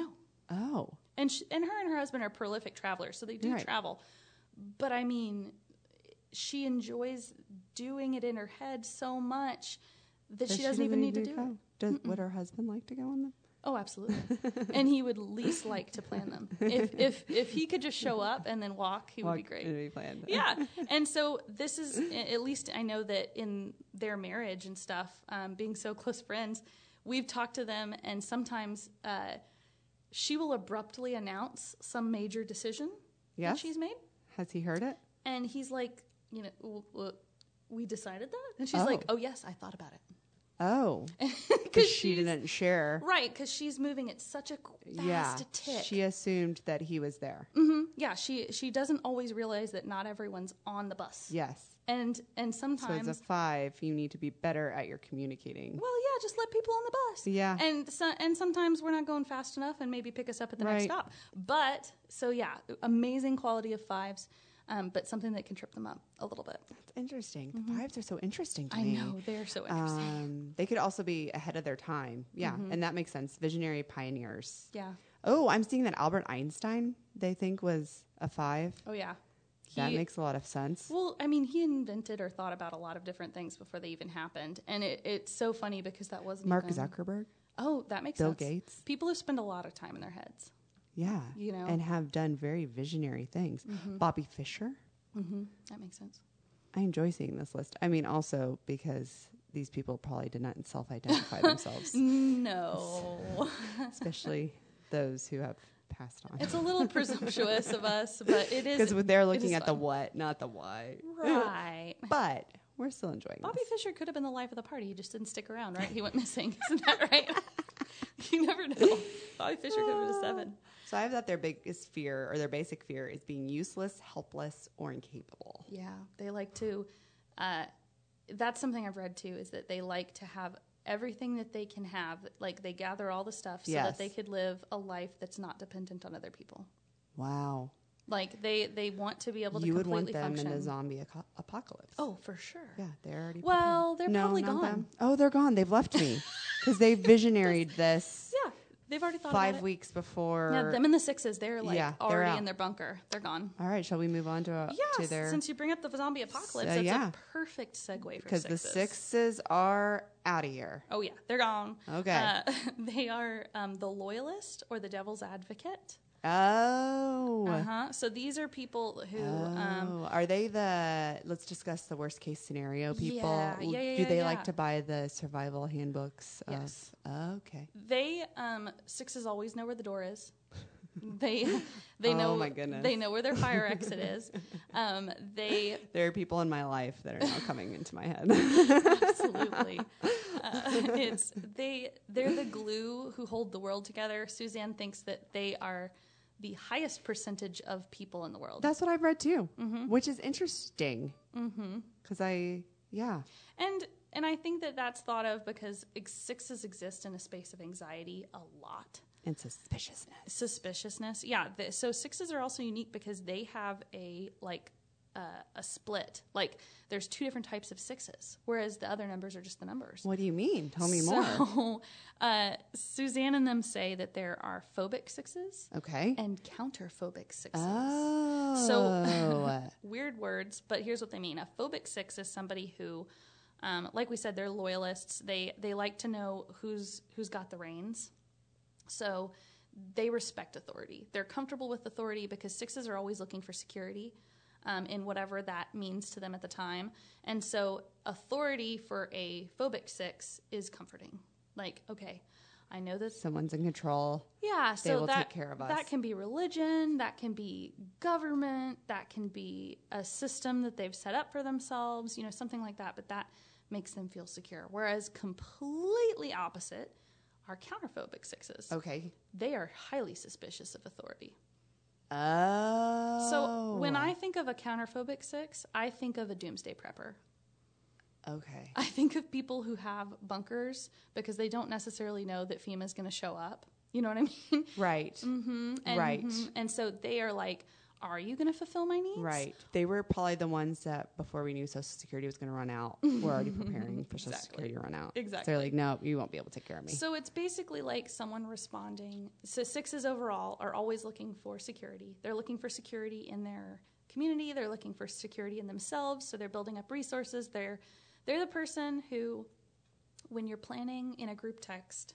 Oh. And she, and her and her husband are prolific travelers, so they do Right. travel. But I mean, she enjoys doing it in her head so much that Does she doesn't even need to do go? it. Does, would her husband like to go on them? Oh, absolutely. And he would least like to plan them. If if if he could just show up and then walk, he would be great. It'd be planned. Yeah. And so this is, at least I know that in their marriage and stuff, um, being so close friends, we've talked to them, and sometimes uh, she will abruptly announce some major decision Yes? that she's made. Has he heard it? And he's like, you know, w- w- we decided that? And she's Oh. like, oh, yes, I thought about it. Oh. Because Because she didn't share. Right, because she's moving at such a fast Yeah. tick. She assumed that he was there. hmm Yeah, she she doesn't always realize that not everyone's on the bus. Yes. And and So sometimes, as a five, you need to be better at your communicating. well, yeah, just let people on the bus. Yeah. And so, and sometimes we're not going fast enough, and maybe pick us up at the next Right. stop. But so yeah, amazing quality of fives, um, but something that can trip them up a little bit. That's interesting. The fives are so interesting to I me. know they're so interesting. Um, they could also be ahead of their time. Yeah. And that makes sense. Visionary pioneers. Yeah. Oh, I'm seeing that Albert Einstein, they think, was a five. Oh yeah. That He- makes a lot of sense. Well, I mean, he invented or thought about a lot of different things before they even happened, and it, it's so funny because that wasn't Mark even, Zuckerberg. Oh, that makes Bill sense. Gates. People who spend a lot of time in their heads. Yeah. You know. And have done very visionary things. Bobby Fischer. Mm-hmm. That makes sense. I enjoy seeing this list. I mean, also because these people probably did not self-identify themselves, No. especially those who have passed on. It's a little presumptuous of us, but it is. Because they're it looking is at the fun. what, not the why. Right. But we're still enjoying Bobby this. Fischer could have been the life of the party. He just didn't stick around, right? He went missing. Isn't that right? You never know. Bobby Fischer could have been a seven. So I have that their biggest fear or their basic fear is being useless, helpless, or incapable. Yeah, they like to. Uh, that's something I've read too. Is that they like to have everything that they can have. Like they gather all the stuff so Yes. that they could live a life that's not dependent on other people. Wow. Like they they want to be able to You would completely want them function. in a zombie aco- apocalypse. Oh, for sure. Yeah, they're already Well, prepared. they're No, probably not gone. them. Oh, they're gone. They've left me. Because they visionaried this Yeah, they've already thought five about it. weeks before. Yeah, them and the sixes, they're like Yeah, they're already out. in their bunker. They're gone. All right, shall we move on to, a, Yeah, to their... since you bring up the zombie apocalypse, So, that's yeah. a perfect segue for Because the sixes. sixes are out of here. Oh yeah, they're gone. Okay. Uh, they are um, the loyalist or the devil's advocate. Oh. Uh huh. So these are people who. Um, Oh, are they the? Let's discuss the worst case scenario people. Yeah, yeah, yeah, Do yeah, they yeah. like to buy the survival handbooks? Of, Yes. okay. They um, sixes always know where the door is. They they Oh, know my goodness. they know where their fire exit is. Um, they There are people in my life that are now coming into my head. absolutely. Uh, it's they they're the glue who hold the world together. Suzanne thinks that they are the highest percentage of people in the world. That's what I've read too, Mm-hmm. which is interesting. Because I, yeah, And and I think that that's thought of because ex- sixes exist in a space of anxiety a lot. and suspiciousness. Suspiciousness. Yeah. The, so sixes are also unique because they have a like uh, a split. Like there's two different types of sixes, whereas the other numbers are just the numbers. What do you mean? Tell me so, more. uh, Suzanne and them say that there are phobic sixes Okay. and counterphobic sixes. Oh. So weird words, but here's what they mean. A phobic six is somebody who, um, like we said, they're loyalists. They they like to know who's who's got the reins. So they respect authority. They're comfortable with authority because sixes are always looking for security um, in whatever that means to them at the time. And so authority for a phobic six is comforting. Like, okay, I know this. Someone's in control. Yeah, They so will that, take care of us. that can be religion, that can be government, that can be a system that they've set up for themselves, you know, something like that. But that makes them feel secure. Whereas completely opposite are counterphobic sixes. Okay. They are highly suspicious of authority. Oh. So when I think of a counterphobic six, I think of a doomsday prepper. Okay. I think of people who have bunkers because they don't necessarily know that FEMA's going to show up. You know what I mean? Right. Mm-hmm. And, Right. mhm. And so they are like Are you going to fulfill my needs? Right. They were probably the ones that before we knew Social Security was going to run out, were already preparing for Social Exactly. Security to run out. Exactly. So they're like, no, you won't be able to take care of me. So it's basically like someone responding. So sixes overall are always looking for security. They're looking for security in their community. They're looking for security in themselves. So they're building up resources. They're they're the person who, when you're planning in a group text,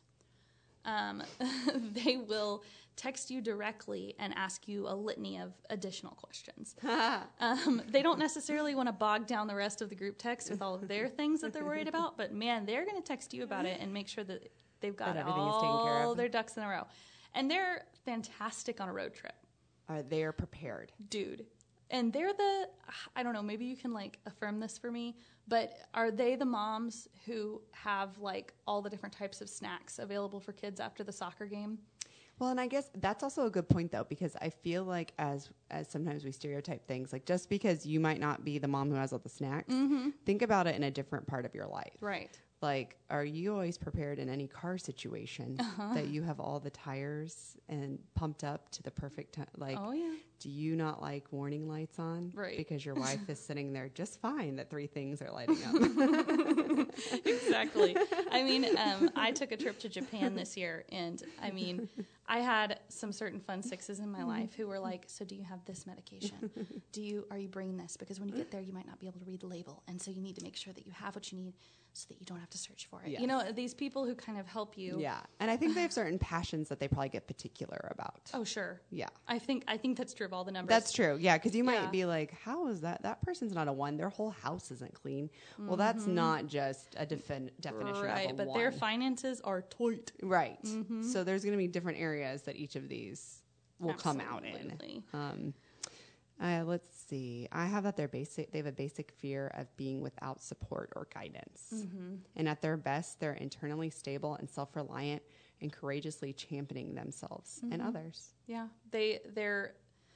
um, they will text you directly and ask you a litany of additional questions. um, they don't necessarily want to bog down the rest of the group text with all of their things that they're worried about, but man, they're going to text you about it and make sure that they've got That everything is taken all care of. their ducks in a row. And they're fantastic on a road trip, Uh, they are prepared. dude. And they're the, I don't know, maybe you can like affirm this for me, but are they the moms who have like all the different types of snacks available for kids after the soccer game? Well, and I guess that's also a good point, though, because I feel like as as sometimes we stereotype things, like just because you might not be the mom who has all the snacks, Mm-hmm. think about it in a different part of your life. Right. Like, are you always prepared in any car situation Uh-huh. that you have all the tires and pumped up to the perfect time? Like, Oh, yeah. do you not like warning lights on? Right. Because your wife is sitting there just fine that three things are lighting up. Exactly. I mean, um, I took a trip to Japan this year, and I mean, I had some certain fun sixes in my life who were like, "So, do you have this medication? Do you are you bringing this? Because when you get there, you might not be able to read the label, and so you need to make sure that you have what you need, so that you don't have to search for it." Yes. You know, these people who kind of help you. Yeah. And I think they have certain passions that they probably get particular about. Oh, sure. Yeah. I think I think that's true of all the numbers. That's true. Yeah, because you might Yeah. be like, "How is that? That person's not a one. Their whole house isn't clean." Well, that's not just a defin- definition right, of a but one. their finances are tight. right. So there's going to be different areas that each of these will come out in. Absolutely. Um, uh, let's see. I have that they're basic. They have a basic fear of being without support or guidance, and at their best, they're internally stable and self-reliant and courageously championing themselves and others. Yeah, they they're.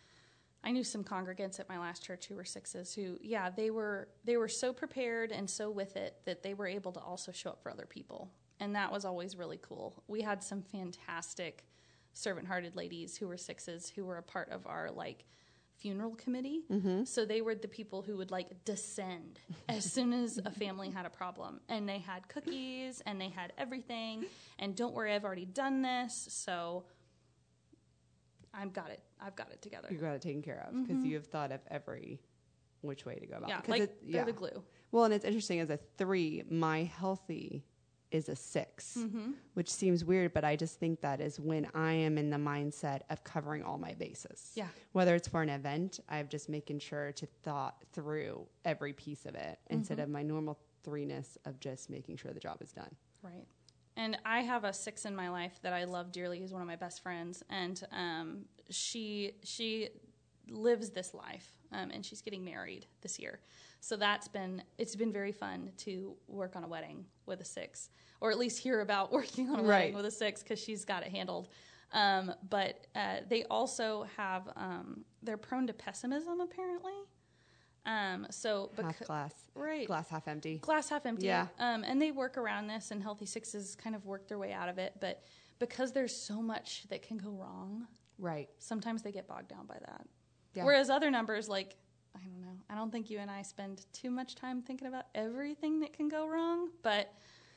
I knew some congregants at my last church who were sixes who, yeah, they were they were so prepared and so with it that they were able to also show up for other people, and that was always really cool. We had some fantastic servant-hearted ladies who were sixes who were a part of our like funeral committee. Mm-hmm. So they were the people who would like descend as soon as a family had a problem, and they had cookies and they had everything. And don't worry, I've already done this, so. I've got it. I've got it together. You got it taken care of because you have thought of every which way to go about Yeah, it. 'Cause like it- they're yeah. the glue. Well, and it's interesting as a three, my healthy is a six, Mm-hmm. which seems weird, but I just think that is when I am in the mindset of covering all my bases. Yeah. Whether it's for an event, I'm just making sure to thought through every piece of it instead of my normal threeness of just making sure the job is done. Right. And I have a six in my life that I love dearly, who's one of my best friends, and um, she she lives this life, um, and she's getting married this year. So that's been it's been very fun to work on a wedding with a six, or at least hear about working on a Right. wedding with a six because she's got it handled. Um, but uh, they also have um, they're prone to pessimism apparently. Um, so Half beca- glass, right. glass half empty. glass half empty. Yeah. Um, and they work around this, and healthy sixes kind of work their way out of it. But because there's so much that can go wrong, Right. sometimes they get bogged down by that. Yeah. Whereas other numbers, like, I don't know, I don't think you and I spend too much time thinking about everything that can go wrong. But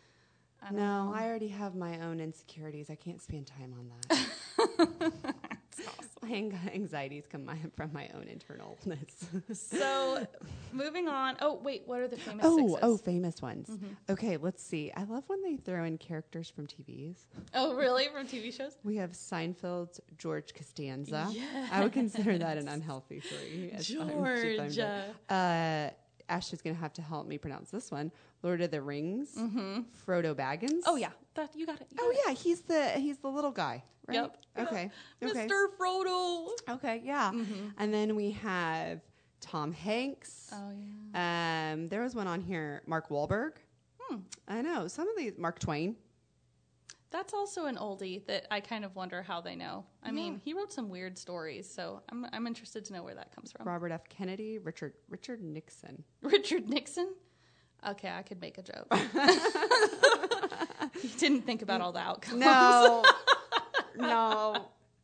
I don't No, know. I already have my own insecurities. I can't spend time on that. It's awesome. My ang- anxieties come my, from my own internalness. So moving on. Oh, wait, what are the famous oh, sixes? oh, famous ones. Okay, let's see. I love when they throw in characters from T Vs. Oh, really? From T V shows? We have Seinfeld's George Costanza. I would consider that an unhealthy three. as far as shit I'm George. doing. Uh, Ashley's going to have to help me pronounce this one. Lord of the Rings. Frodo Baggins. Oh, yeah. That, you got it. You got Oh it. yeah, he's the he's the little guy, right? Yep. Okay. Okay. Mister Frodo. Okay, yeah. And then we have Tom Hanks. Oh, yeah. Um, there was one on here, Mark Wahlberg. Hmm. I know some of these. Mark Twain. That's also an oldie that I kind of wonder how they know. I mean, Yeah. he wrote some weird stories, so I'm I'm interested to know where that comes from. Robert F. Kennedy. Richard Richard Nixon. Richard Nixon? Okay, I could make a joke. He didn't think about all the outcomes. No, no.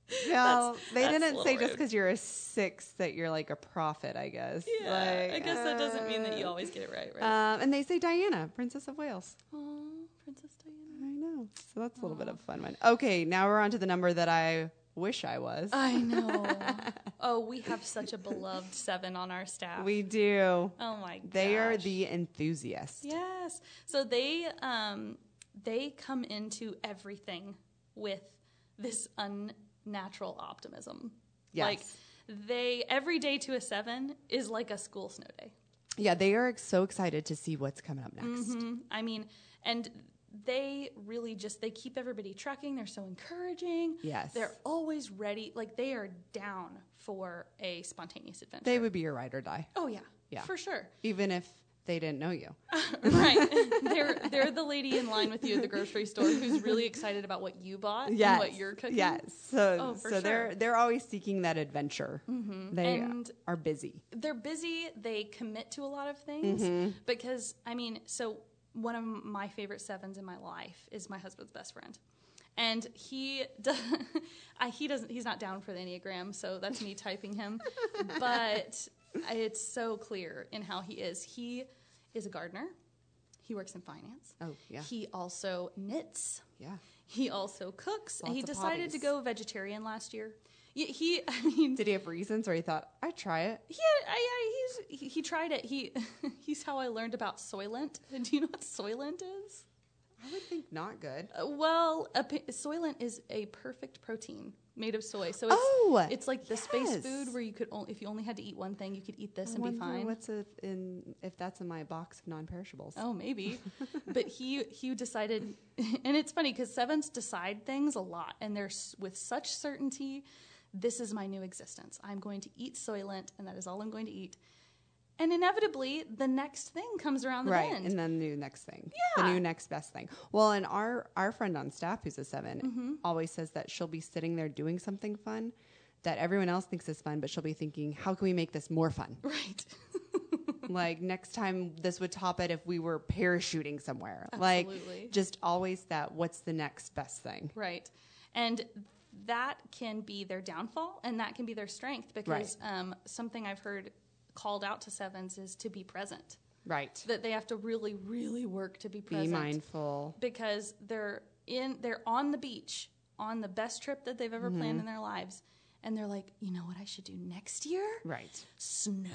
Well, they that's didn't a say little just rude. because you're a six that you're like a prophet, I guess. Yeah, Like, I guess that doesn't mean that you uh, always get it right, right? Um, and they say Diana, Princess of Wales. Oh, Princess Diana. I know. So that's a little bit of a fun one. Okay, now we're on to the number that I wish I was. I know. Oh, we have such a beloved seven on our staff. We do. Oh my gosh. They are the enthusiasts. Yes. So they um they come into everything with this unnatural optimism. Yes. Like they every day to a seven is like a school snow day. Yeah, they are so excited to see what's coming up next. Mm-hmm. I mean, and they really just they keep everybody trucking. They're so encouraging. Yes. They're always ready. Like they are down for a spontaneous adventure. They would be your ride or die, Oh yeah. Yeah. For sure. even if they didn't know you. Right. they're they're the lady in line with you at the grocery store who's really excited about what you bought Yes. and what you're cooking. Yes. So, Oh, for so they're sure. they're always seeking that adventure. Mm-hmm. They And are busy. they're busy. They commit to a lot of things Mm-hmm. because, I mean, so one of my favorite sevens in my life is my husband's best friend. And he does, I, he doesn't, he's not down for the Enneagram, so that's me typing him. But it's so clear in how he is. He is a gardener. He works in finance. Oh, yeah. He also knits. Yeah. He also cooks. Lots he of decided to hobbies. go vegetarian last year. He, he I mean, Did he have reasons, or he thought I'd try it? he had, I, I, he's, he, he tried it. He, he's how I learned about Soylent. Do you know what Soylent is? I would think not good. Uh, well, a, p- Soylent is a perfect protein made of soy. So it's, Oh, it's like the space yes. food where you could only, if you only had to eat one thing, you could eat this I and be wonder fine. What's a, in if that's in my box of non-perishables? Oh, maybe. But he he decided, and it's funny because sevens decide things a lot, and they're s- with such certainty. This is my new existence. I'm going to eat Soylent, and that is all I'm going to eat. And inevitably, the next thing comes around the Right, bend. and then the new next thing. Yeah. The new next best thing. Well, and our, our friend on staff who's a seven Mm-hmm. always says that she'll be sitting there doing something fun that everyone else thinks is fun, but she'll be thinking, how can we make this more fun? Right. Like next time this would top it if we were parachuting somewhere. Absolutely. Like just always that, what's the next best thing? Right. And that can be their downfall, and that can be their strength because um, something I've heard called out to sevens is to be present. Right. That they have to really, really work to be Be present. mindful. Because they're in, they're on the beach on the best trip that they've ever Mm-hmm. planned in their lives, and they're like, you know what I should do next year? Right. Snow.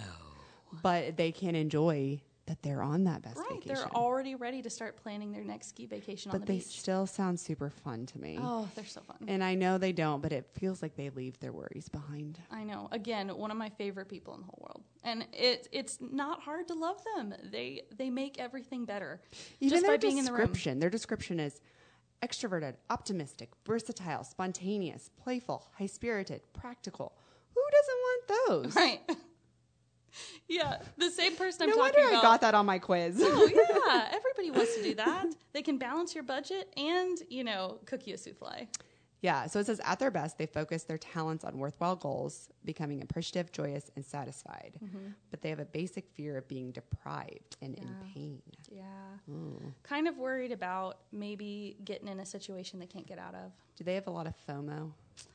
But they can enjoy that they're on that best Right. vacation. They're already ready to start planning their next ski vacation on but the they beach. still sound super fun to me. Oh, they're so fun. And I know they don't, but it feels like they leave their worries behind. I know. Again, one of my favorite people in the whole world, and it it's not hard to love them. They they make everything better Even just their by being in the room. description, their description is extroverted, optimistic, versatile, spontaneous, playful, high-spirited, practical. Who doesn't want those? Right. Yeah, the same person I'm No talking wonder about. I got that on my quiz. Oh yeah, everybody wants to do that. They can balance your budget and, you know, cook you a souffle. Yeah, so it says at their best, they focus their talents on worthwhile goals, becoming appreciative, joyous, and satisfied. Mm-hmm. But they have a basic fear of being deprived and in Yeah. pain. Yeah. Ooh. Kind of worried about maybe getting in a situation they can't get out of. Do they have a lot of FOMO?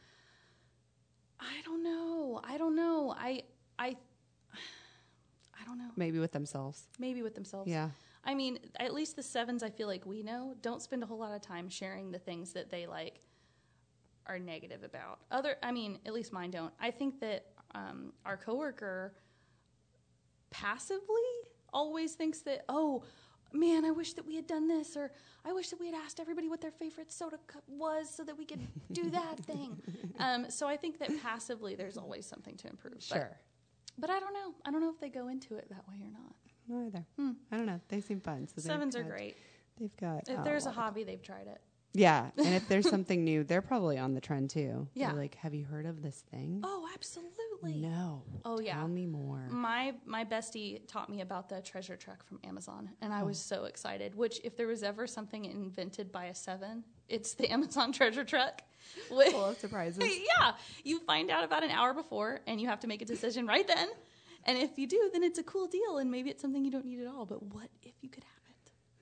I don't know. I don't know. I I I don't know. Maybe with themselves. Maybe with themselves. Yeah. I mean, at least the sevens I feel like we know don't spend a whole lot of time sharing the things that they like are negative about. Other I mean, at least mine don't. I think that um, our coworker passively always thinks that, oh, man, I wish that we had done this, or I wish that we had asked everybody what their favorite soda cup was so that we could do that thing. Um, so I think that passively there's always something to improve. Sure. But, but I don't know. I don't know if they go into it that way or not. No, either. Hmm. I don't know. They seem fun. So they've Sevens are got- great. They've got. If oh, there's a lot of- hobby, they've tried it. Yeah, and if there's something new, they're probably on the trend too. Yeah. They're like, have you heard of this thing? Oh, absolutely. No. Oh, yeah. Tell me more. My my bestie taught me about the treasure truck from Amazon, and I Oh. was so excited. Which, if there was ever something invented by a seven, it's the Amazon treasure truck. With, Full of surprises. yeah, you find out about an hour before, and you have to make a decision right then. And if you do, then it's a cool deal, and maybe it's something you don't need at all. But what if you could have it?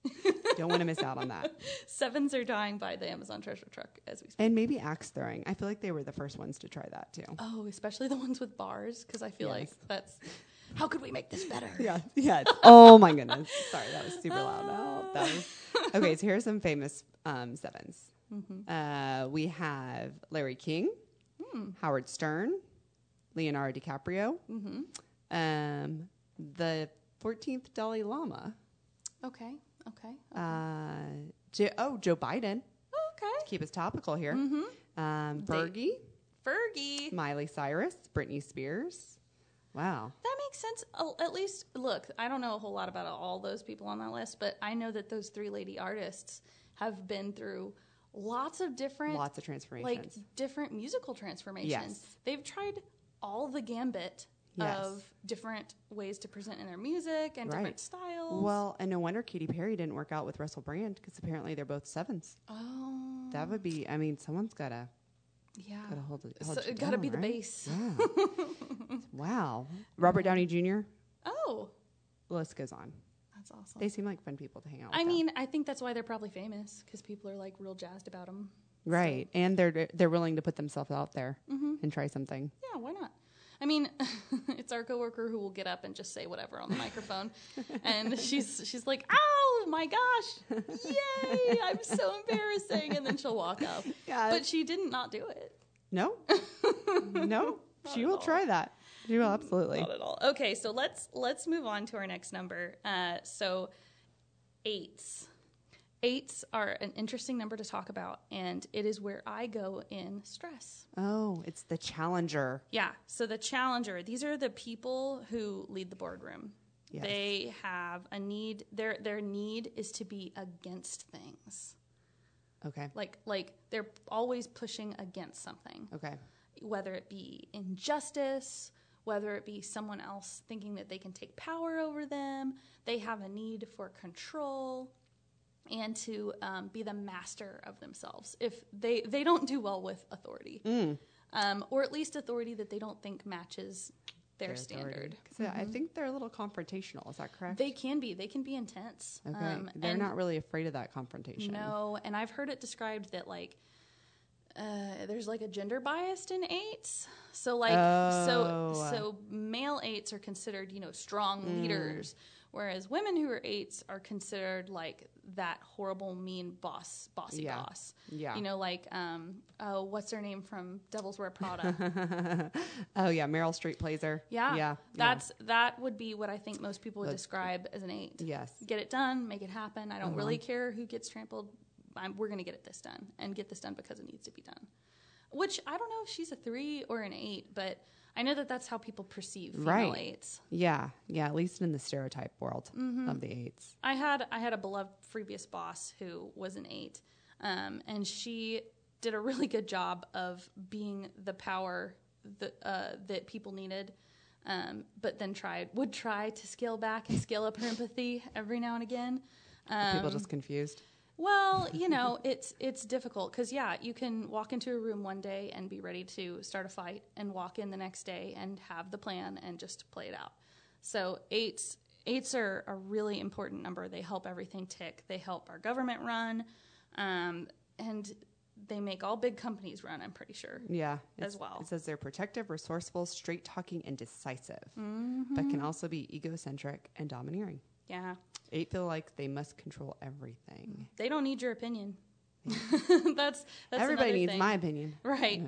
Don't want to miss out on that. Sevens are dying by the Amazon treasure truck as we speak. And maybe axe throwing. I feel like they were the first ones to try that too. Oh, especially the ones with bars, because I feel Yes. like that's, how could we make this better? Yeah, yeah. Oh my goodness. Sorry, that was super loud. No, that was okay. So here's some famous um, sevens. Mm-hmm. Uh, we have Larry King, Hmm. Howard Stern, Leonardo DiCaprio, Mm-hmm. um, the fourteenth Dalai Lama. Okay. Okay. Uh, Jo- oh, Joe Biden. Okay. Keep us topical here. Mm-hmm. Um, They- Fergie, Fergie. Miley Cyrus, Britney Spears. Wow. That makes sense. Oh, at least, look, I don't know a whole lot about all those people on that list, but I know that those three lady artists have been through lots of different, Lots of transformations. like different musical transformations. Yes. They've tried all the gambit Yes. of different ways to present in their music and Right. different styles. Well, and no wonder Katy Perry didn't work out with Russell Brand because apparently they're both sevens. oh, That would be. I mean, someone's gotta yeah. gotta hold it. Hold So you it gotta down, be the right? base. Yeah. Wow. Robert Downey Junior Oh, The list goes on. that's awesome. They seem like fun people to hang out with. I though. mean, I think that's why they're probably famous, because people are like real jazzed about them. right? And they're they're willing to put themselves out there Mm-hmm. and try something. Yeah, why not? I mean, it's our coworker who will get up and just say whatever on the microphone, and she's she's like, "Oh my gosh, yay! I'm so embarrassing," and then she'll walk out. Yeah. But she didn't not do it. No. No. She at will all. try that. She will absolutely. Not at all. Okay, so let's let's move on to our next number. Uh, so eights. Eights are an interesting number to talk about, and it is where I go in stress. Oh, it's the challenger. Yeah. So the challenger, these are the people who lead the boardroom. Yes. They have a need. Their their need is to be against things. Okay. Like like they're always pushing against something, Okay. whether it be injustice, whether it be someone else thinking that they can take power over them. They have a need for control and to um, be the master of themselves. If they they don't do well with authority, Mm. um, or at least authority that they don't think matches their, Their standard. authority. 'Cause I think they're a little confrontational. Is that correct? They can be. They can be intense. okay. Um, they're and not really afraid of that confrontation. No, and I've heard it described that like uh, there's like a gender bias in eights. So like Oh. so so male eights are considered, you know, strong Mm. leaders, whereas women who are eights are considered like that horrible, mean boss, bossy Yeah. boss. Yeah. You know, like um, oh, what's her name from Devils Wear Prada? Oh yeah, Meryl Streep plays her. Yeah, Yeah. That's that would be what I think most people would That's- describe as an eight. yeah. Yes. Get it done, make it happen. I don't Uh-huh. really care who gets trampled. I'm, we're going to get it this done and get this done because it needs to be done. Which I don't know if she's a three or an eight, but I know that that's how people perceive female Right. eights. Yeah. Yeah. At least in the stereotype world Mm-hmm. of the eights. I had I had a beloved previous boss who was an eight, um, and she did a really good job of being the power that uh, that people needed, um, but then tried would try to scale back and scale up her empathy every now and again. Are people Um, just confused. Well, you know, it's it's difficult because, yeah, you can walk into a room one day and be ready to start a fight and walk in the next day and have the plan and just play it out. So eights eights are a really important number. They help everything tick. They help our government run, um, and they make all big companies run, I'm pretty sure. Yeah. as It's- well. It says they're protective, resourceful, straight talking, and decisive, Mm-hmm. but can also be egocentric and domineering. Yeah. Eight feel like they must control everything. They don't need your opinion. that's, that's Everybody another needs thing. my opinion. Right.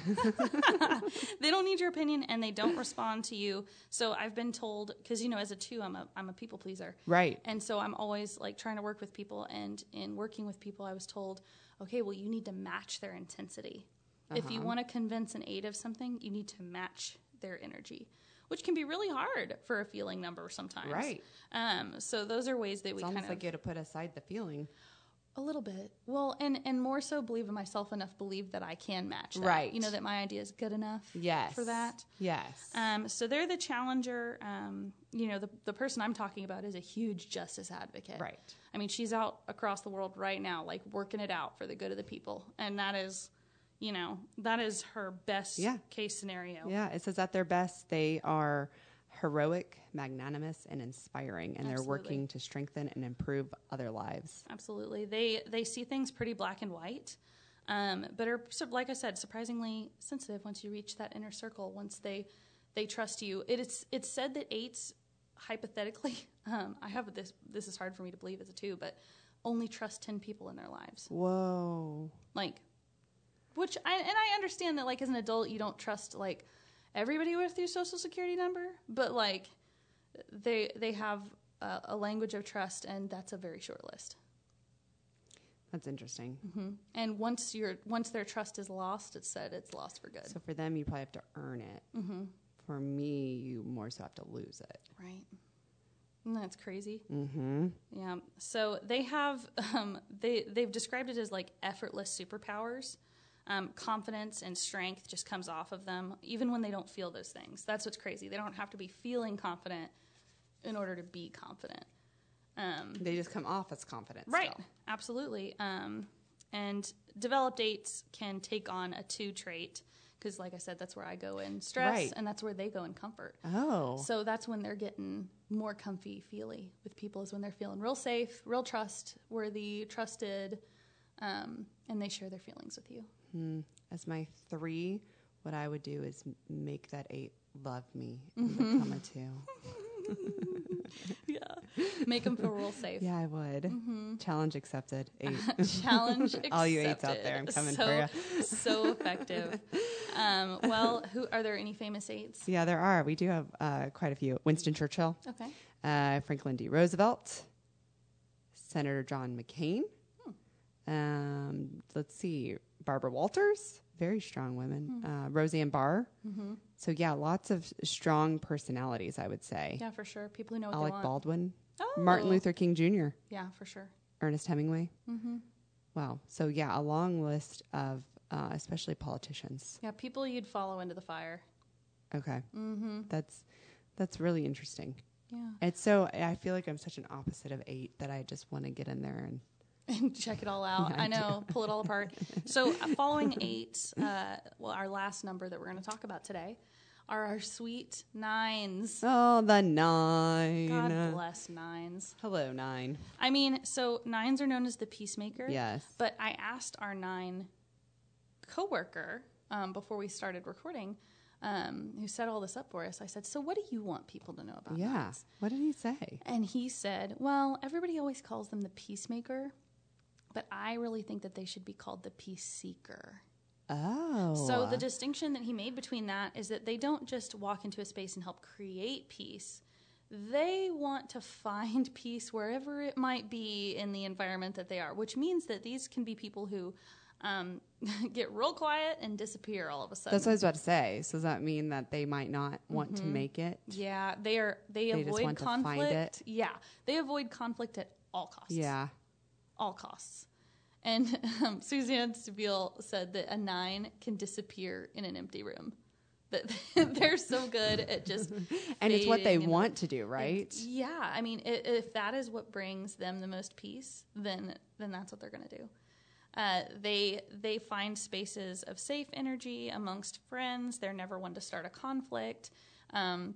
They don't need your opinion and they don't respond to you. So I've been told, because, you know, as a two, I'm a, I'm a people pleaser. Right. And so I'm always like trying to work with people. And in working with people, I was told, okay, well, you need to match their intensity. If you Uh-huh. want to convince an eight of something, you need to match their energy, which can be really hard for a feeling number sometimes. Right. Um, so those are ways that It's we almost kind like of... you had to put aside the feeling. A little bit. Well, and, and more so believe in myself enough, believe that I can match that. Right. You know, that my idea is good enough Yes. for that. Yes. Um, so they're the challenger. Um, you know, the, the person I'm talking about is a huge justice advocate. Right. I mean, she's out across the world right now, like working it out for the good of the people. And that is, you know, that is her best Yeah. case scenario. Yeah. It says at their best, they are heroic, magnanimous, and inspiring, and they're Absolutely. working to strengthen and improve other lives. Absolutely. They they see things pretty black and white, um, but are, so, like I said, surprisingly sensitive once you reach that inner circle, once they they trust you. It is, it's said that eights, hypothetically, um, I have this, this is hard for me to believe as a two, but only trust ten people in their lives. Whoa. Like, which, I and I understand that, like, as an adult, you don't trust, like, everybody with your social security number, but, like, they they have a, a language of trust, and that's a very short list. That's interesting. Mm-hmm. And once your once their trust is lost, it's said it's lost for good. So for them, you probably have to earn it. Mm-hmm. For me, you more so have to lose it. Right. And that's crazy. Mm-hmm. Yeah. So they have um, they they've described it as like effortless superpowers. Um, confidence and strength just comes off of them, even when they don't feel those things. That's what's crazy. They don't have to be feeling confident in order to be confident. Um, They just come off as confident. right. Still. Absolutely. Um, and developed eights can take on a two trait because, like I said, that's where I go in stress, Right. and that's where they go in comfort. Oh. So that's when they're getting more comfy feely with people, is when they're feeling real safe, real trustworthy, trusted, um, and they share their feelings with you. Hmm. As my three, what I would do is m- make that eight love me and Mm-hmm. become a two. Yeah. Make them feel real safe. Yeah, I would. Mm-hmm. Challenge accepted. Eight. Challenge accepted. All you eights out there, I'm coming so, for you. So effective. Um, well, who are there any famous eights? Yeah, there are. We do have uh, quite a few. Winston Churchill, Okay. uh, Franklin D. Roosevelt, Senator John McCain. Hmm. Um, let's see, Barbara Walters, very strong women. Hmm. Uh, Roseanne Barr. Mm-hmm. So yeah, lots of strong personalities, I would say. Yeah, for sure. People who know what Alec they want. Baldwin, Oh. Martin Luther King Junior, Yeah, for sure. Ernest Hemingway. Mm-hmm. Wow. So yeah, a long list of uh, especially politicians. Yeah, people you'd follow into the fire. Okay, Mm-hmm. that's that's really interesting. Yeah. It's so I feel like I'm such an opposite of eight that I just want to get in there and And check it all out. Yeah, I I know, pull it all apart. So uh, following eight, uh, well, our last number that we're going to talk about today are our sweet nines. oh the nine. God bless nines. Hello nine. I mean, so nines are known as the peacemaker. Yes. But I asked our nine coworker um, before we started recording, um, who set all this up for us. I said, "So, what do you want people to know about Yeah. nines?" What did he say? And he said, "Well, everybody always calls them the peacemaker, but I really think that they should be called the peace seeker." Oh. So the distinction that he made between that is that they don't just walk into a space and help create peace. They want to find peace wherever it might be in the environment that they are, which means that these can be people who um, get real quiet and disappear all of a sudden. That's what I was about to say. So does that mean that they might not want to make it? Yeah, they are. They, They just avoid want to find conflict. it? Yeah, they avoid conflict at all costs. Yeah. all costs. And um, Suzanne Stabile said that a nine can disappear in an empty room. That they're so good at just And it's what they fading and- want to do, right? Yeah, I mean, i- if that is what brings them the most peace, then then that's what they're going to do. Uh, they they find spaces of safe energy amongst friends. They're never one to start a conflict. Um,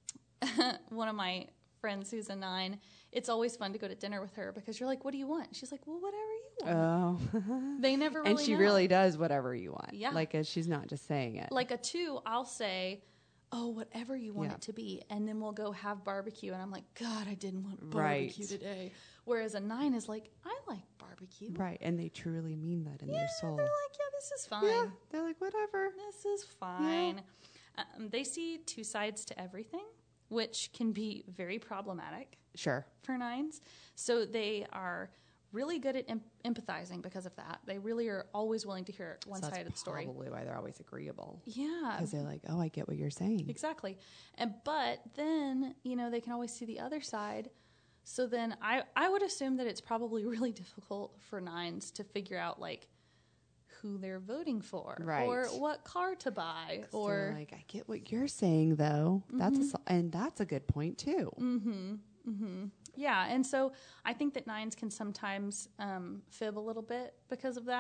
one of my friends who's a nine, it's always fun to go to dinner with her because you're like, "What do you want?" She's like, "Well, whatever you want." Oh. They never really and she know. really does whatever you want. Yeah. Like uh, she's not just saying it. Like a two, I'll say, "Oh, whatever you want Yeah. it to be," and then we'll go have barbecue. And I'm like, "God, I didn't want Right. barbecue today." Whereas a nine is like, "I like barbecue." Right. And they truly mean that in Yeah, their soul. they're like, "Yeah, this is fine. Yeah. They're like, whatever. This is fine." Um, they see two sides to everything, which can be very problematic Sure. for nines. So they are really good at em- empathizing because of that. They really are always willing to hear one So side of the that's story. probably why they're always agreeable. Yeah, Because they're like, oh, I get what you're saying. exactly. And but then, you know, they can always see the other side. So then I I would assume that it's probably really difficult for nines to figure out like who they're voting for, Right. or what car to buy, So or they're like, I get what you're saying, though. That's a, so- and that's a good point too. mm-hmm, mm-hmm. Yeah. And so I think that nines can sometimes um, fib a little bit because of that.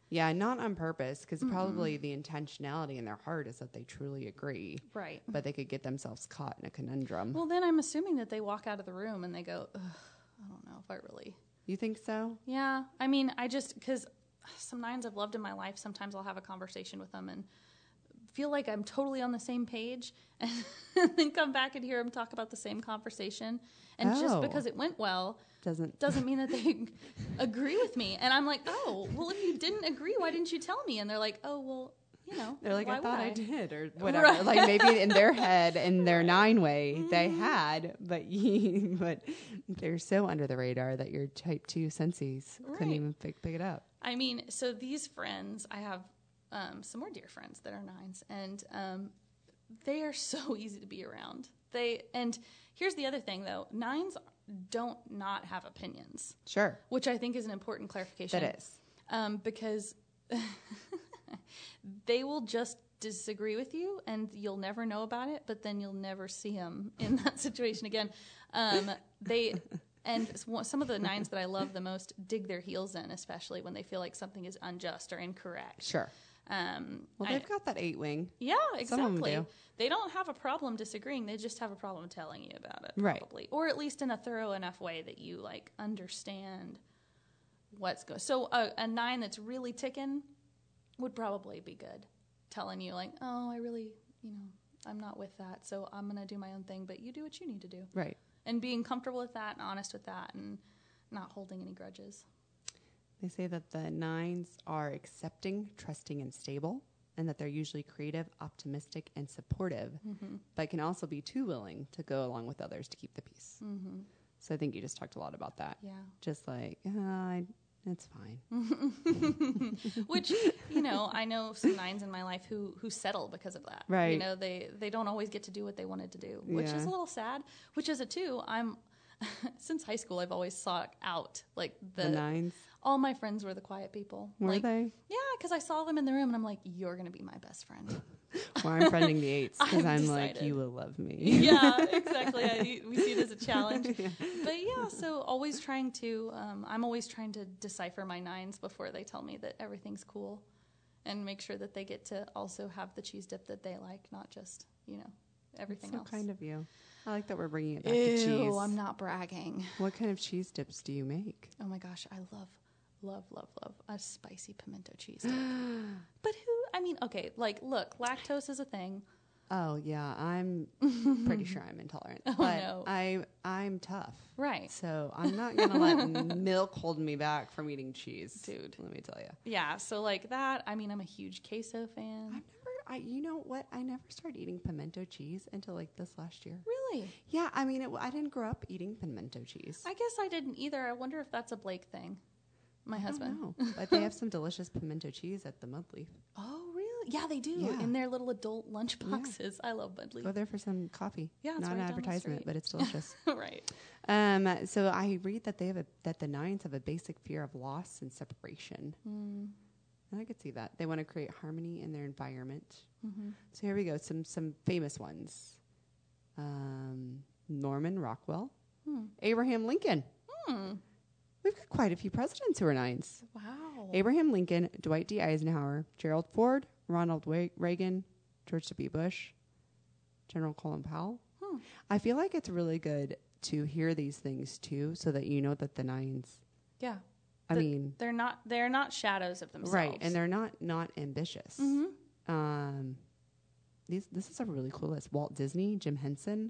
Yeah, not on purpose, because mm-hmm. probably the intentionality in their heart is that they truly agree. Right. But they could get themselves caught in a conundrum. Well, then I'm assuming that they walk out of the room and they go, ugh, I don't know if I really... You think so? Yeah. I mean, I just... Because some nines I've loved in my life, sometimes I'll have a conversation with them and feel like I'm totally on the same page and then come back and hear them talk about the same conversation. And oh. just because it went well... Doesn't doesn't mean that they agree with me. And I'm like, oh, well, if you didn't agree, why didn't you tell me? And they're like, oh, well, you know. They're like, why I thought I? I did or whatever. Right. Like maybe in their head, in their nine way, mm-hmm. they had, but you, but they're so under the radar that your type two sensies right. couldn't even pick, pick it up. I mean, so these friends, I have um, some more dear friends that are nines, and um, they are so easy to be around. They and here's the other thing, though. Nines don't not have opinions. Sure. Which I think is an important clarification. That is. Um, because they will just disagree with you and you'll never know about it, but then you'll never see them in that situation again. Um, they and some of the nines that I love the most dig their heels in, especially when they feel like something is unjust or incorrect. Sure. Um, well, they've I, got that eight wing. Yeah, exactly. Some of them do. They don't have a problem disagreeing. They just have a problem telling you about it, right. probably. Or at least in a thorough enough way that you, like, understand what's going on. So a, a nine that's really ticking would probably be good. Telling you, like, oh, I really, you know, I'm not with that, so I'm going to do my own thing, but you do what you need to do. Right. And being comfortable with that and honest with that and not holding any grudges. They say that the nines are accepting, trusting, and stable, and that they're usually creative, optimistic, and supportive, mm-hmm. but can also be too willing to go along with others to keep the peace. Mm-hmm. So I think you just talked a lot about that. Yeah. Just like, uh, I, it's fine. Which, you know, I know some nines in my life who, who settle because of that. Right. You know, they, they don't always get to do what they wanted to do, which yeah. is a little sad, which is a two. I'm... Since high school, I've always sought out like the, the nines. All my friends were the quiet people. Were like, they? Yeah, because I saw them in the room, and I'm like, "You're gonna be my best friend." Well, I'm friending the eights because I'm decided. like, "You will love me." Yeah, exactly. I, we see it as a challenge. Yeah. But yeah, so always trying to. Um, I'm always trying to decipher my nines before they tell me that everything's cool, and make sure that they get to also have the cheese dip that they like, not just you know everything That's else. So kind of you. I like that we're bringing it back Ew, to cheese. Oh, I'm not bragging. What kind of cheese dips do you make? Oh my gosh, I love, love, love, love a spicy pimento cheese dip. But who, I mean, okay, like, look, lactose is a thing. Oh, yeah, I'm pretty sure I'm intolerant. Oh, but no. I, I'm tough. Right. So I'm not going to let milk hold me back from eating cheese. Dude. Let me tell you. Yeah, so like that, I mean, I'm a huge queso fan. I've never, I, you know what? I never started eating pimento cheese until like this last year. Really? Yeah, I mean, it, I didn't grow up eating pimento cheese. I guess I didn't either. I wonder if that's a Blake thing. My I husband. don't know. But they have some delicious pimento cheese at the Mudleaf. Oh, really? Yeah, they do. Yeah. In their little adult lunch boxes. Yeah. I love Mudleaf. Go there for some coffee. Yeah, it's not right an down the advertisement, street. but it's delicious. Right. Um, so I read that they have a that the nines have a basic fear of loss and separation. Mm. And I could see that. They want to create harmony in their environment. Mm-hmm. So here we go. Some some famous ones. Um, Norman Rockwell. Hmm. Abraham Lincoln. Hmm. We've got quite a few presidents who are nines. Wow. Abraham Lincoln, Dwight D. Eisenhower, Gerald Ford, Ronald Wa- Reagan, George W. Bush, General Colin Powell. Hmm. I feel like it's really good to hear these things too, so that you know that the nines. Yeah. I the, mean, they're not they're not shadows of themselves, right? And they're not not ambitious. Mm-hmm. Um, these this is a really cool list. Walt Disney, Jim Henson.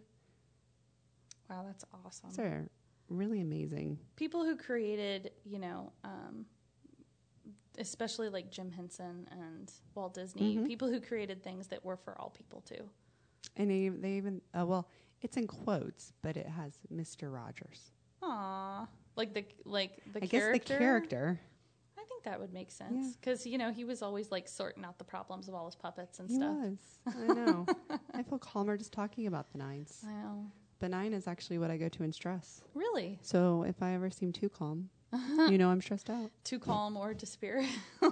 Wow, that's awesome. These are really amazing people who created, you know, um, especially like Jim Henson and Walt Disney. Mm-hmm. People who created things that were for all people too. And they they even uh, well, it's in quotes, but it has Mister Rogers. Aww. Like the like the I character. guess the character. I think that would make sense because yeah. you know he was always like sorting out the problems of all his puppets and he stuff. He was. I know. I feel calmer just talking about the nines. I know. The nine is actually what I go to in stress. Really? So if I ever seem too calm, you know I'm stressed out. Too calm or despair.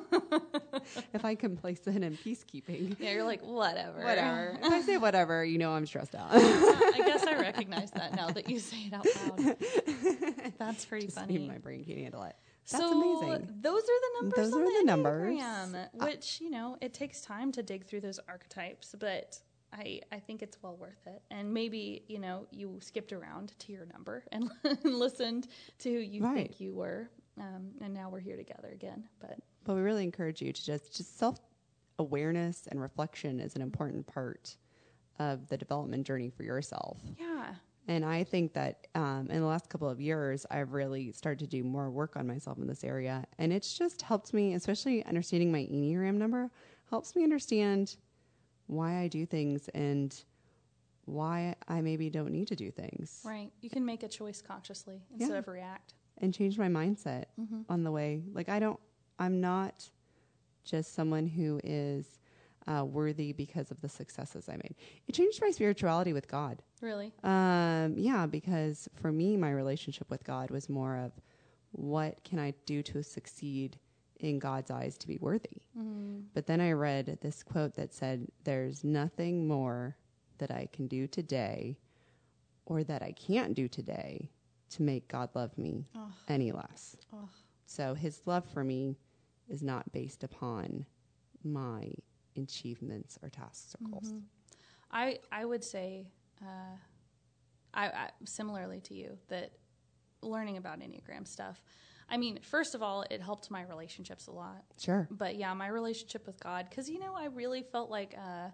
If I complacent in peacekeeping. Yeah, you're like, whatever. Whatever. If I say whatever, you know I'm stressed out. I guess I recognize that now that you say it out loud. That's pretty Just funny. My brain can't handle it. That's so amazing. Those are the numbers Those on are the the numbers. Enneagram, which, you know, it takes time to dig through those archetypes, but I, I think it's well worth it. And maybe, you know, you skipped around to your number and listened to who you Right. think you were. Um, and now we're here together again. But But we really encourage you to just, just self-awareness and reflection is an important part of the development journey for yourself. yeah. And I think that um, in the last couple of years, I've really started to do more work on myself in this area. And it's just helped me, especially understanding my Enneagram number, helps me understand why I do things and why I maybe don't need to do things. Right. You can make a choice consciously instead Yeah. of react. And change my mindset Mm-hmm. on the way. Like I don't, I'm not just someone who is uh, worthy because of the successes I made. It changed my spirituality with God. Really? Um, yeah, because for me, my relationship with God was more of what can I do to succeed in God's eyes to be worthy. Mm. But then I read this quote that said, there's nothing more that I can do today or that I can't do today to make God love me Oh. any less. Oh. So his love for me is not based upon my achievements or tasks or goals. Mm-hmm. I I would say, uh, I, I similarly to you, that learning about Enneagram stuff, I mean, first of all, it helped my relationships a lot. Sure. But yeah, my relationship with God, because, you know, I really felt like, uh,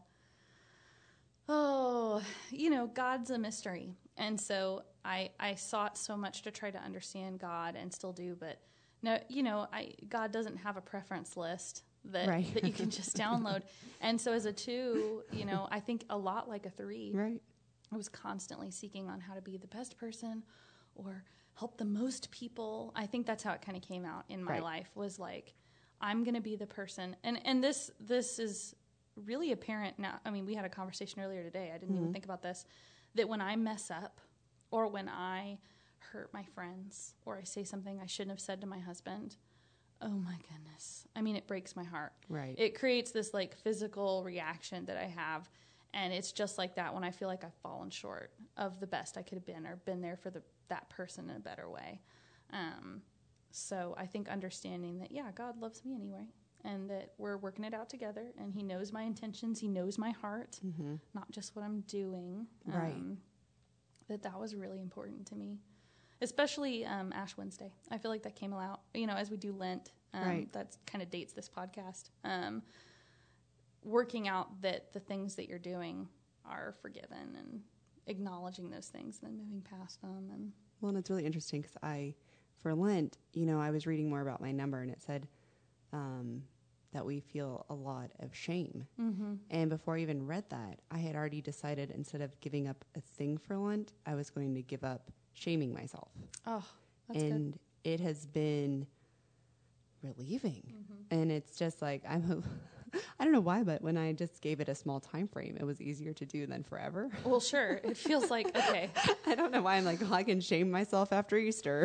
oh, you know, God's a mystery. And so I, I sought so much to try to understand God and still do, but no, you know, I, God doesn't have a preference list that, Right. that you can just download. And so as a two, you know, I think a lot like a three, Right. I was constantly seeking on how to be the best person or help the most people. I think that's how it kind of came out in my Right. life, was like, I'm going to be the person. And, and this, this is really apparent now. I mean, we had a conversation earlier today. I didn't Mm-hmm. even think about this, that when I mess up or when I hurt my friends or I say something I shouldn't have said to my husband, oh my goodness. I mean, it breaks my heart. Right. It creates this like physical reaction that I have. And it's just like that when I feel like I've fallen short of the best I could have been or been there for the, that person in a better way. Um, so I think understanding that, yeah, God loves me anyway, and that we're working it out together, and he knows my intentions. He knows my heart, Mm-hmm. not just what I'm doing. Right. Um, that that was really important to me, especially um, Ash Wednesday. I feel like that came out, you know, as we do Lent. Um, Right. That kind of dates this podcast. Um, working out that the things that you're doing are forgiven and acknowledging those things and then moving past them. And Well, and it's really interesting because I, for Lent, you know, I was reading more about my number and it said um, that we feel a lot of shame. mm-hmm. And before I even read that, I had already decided instead of giving up a thing for Lent, I was going to give up shaming myself. Oh, that's and good. it has been relieving. Mm-hmm. And it's just like, I'm, ho- I don't know why, but when I just gave it a small time frame, it was easier to do than forever. Well, sure. It feels like, okay. I don't know why I'm like, well, I can shame myself after Easter.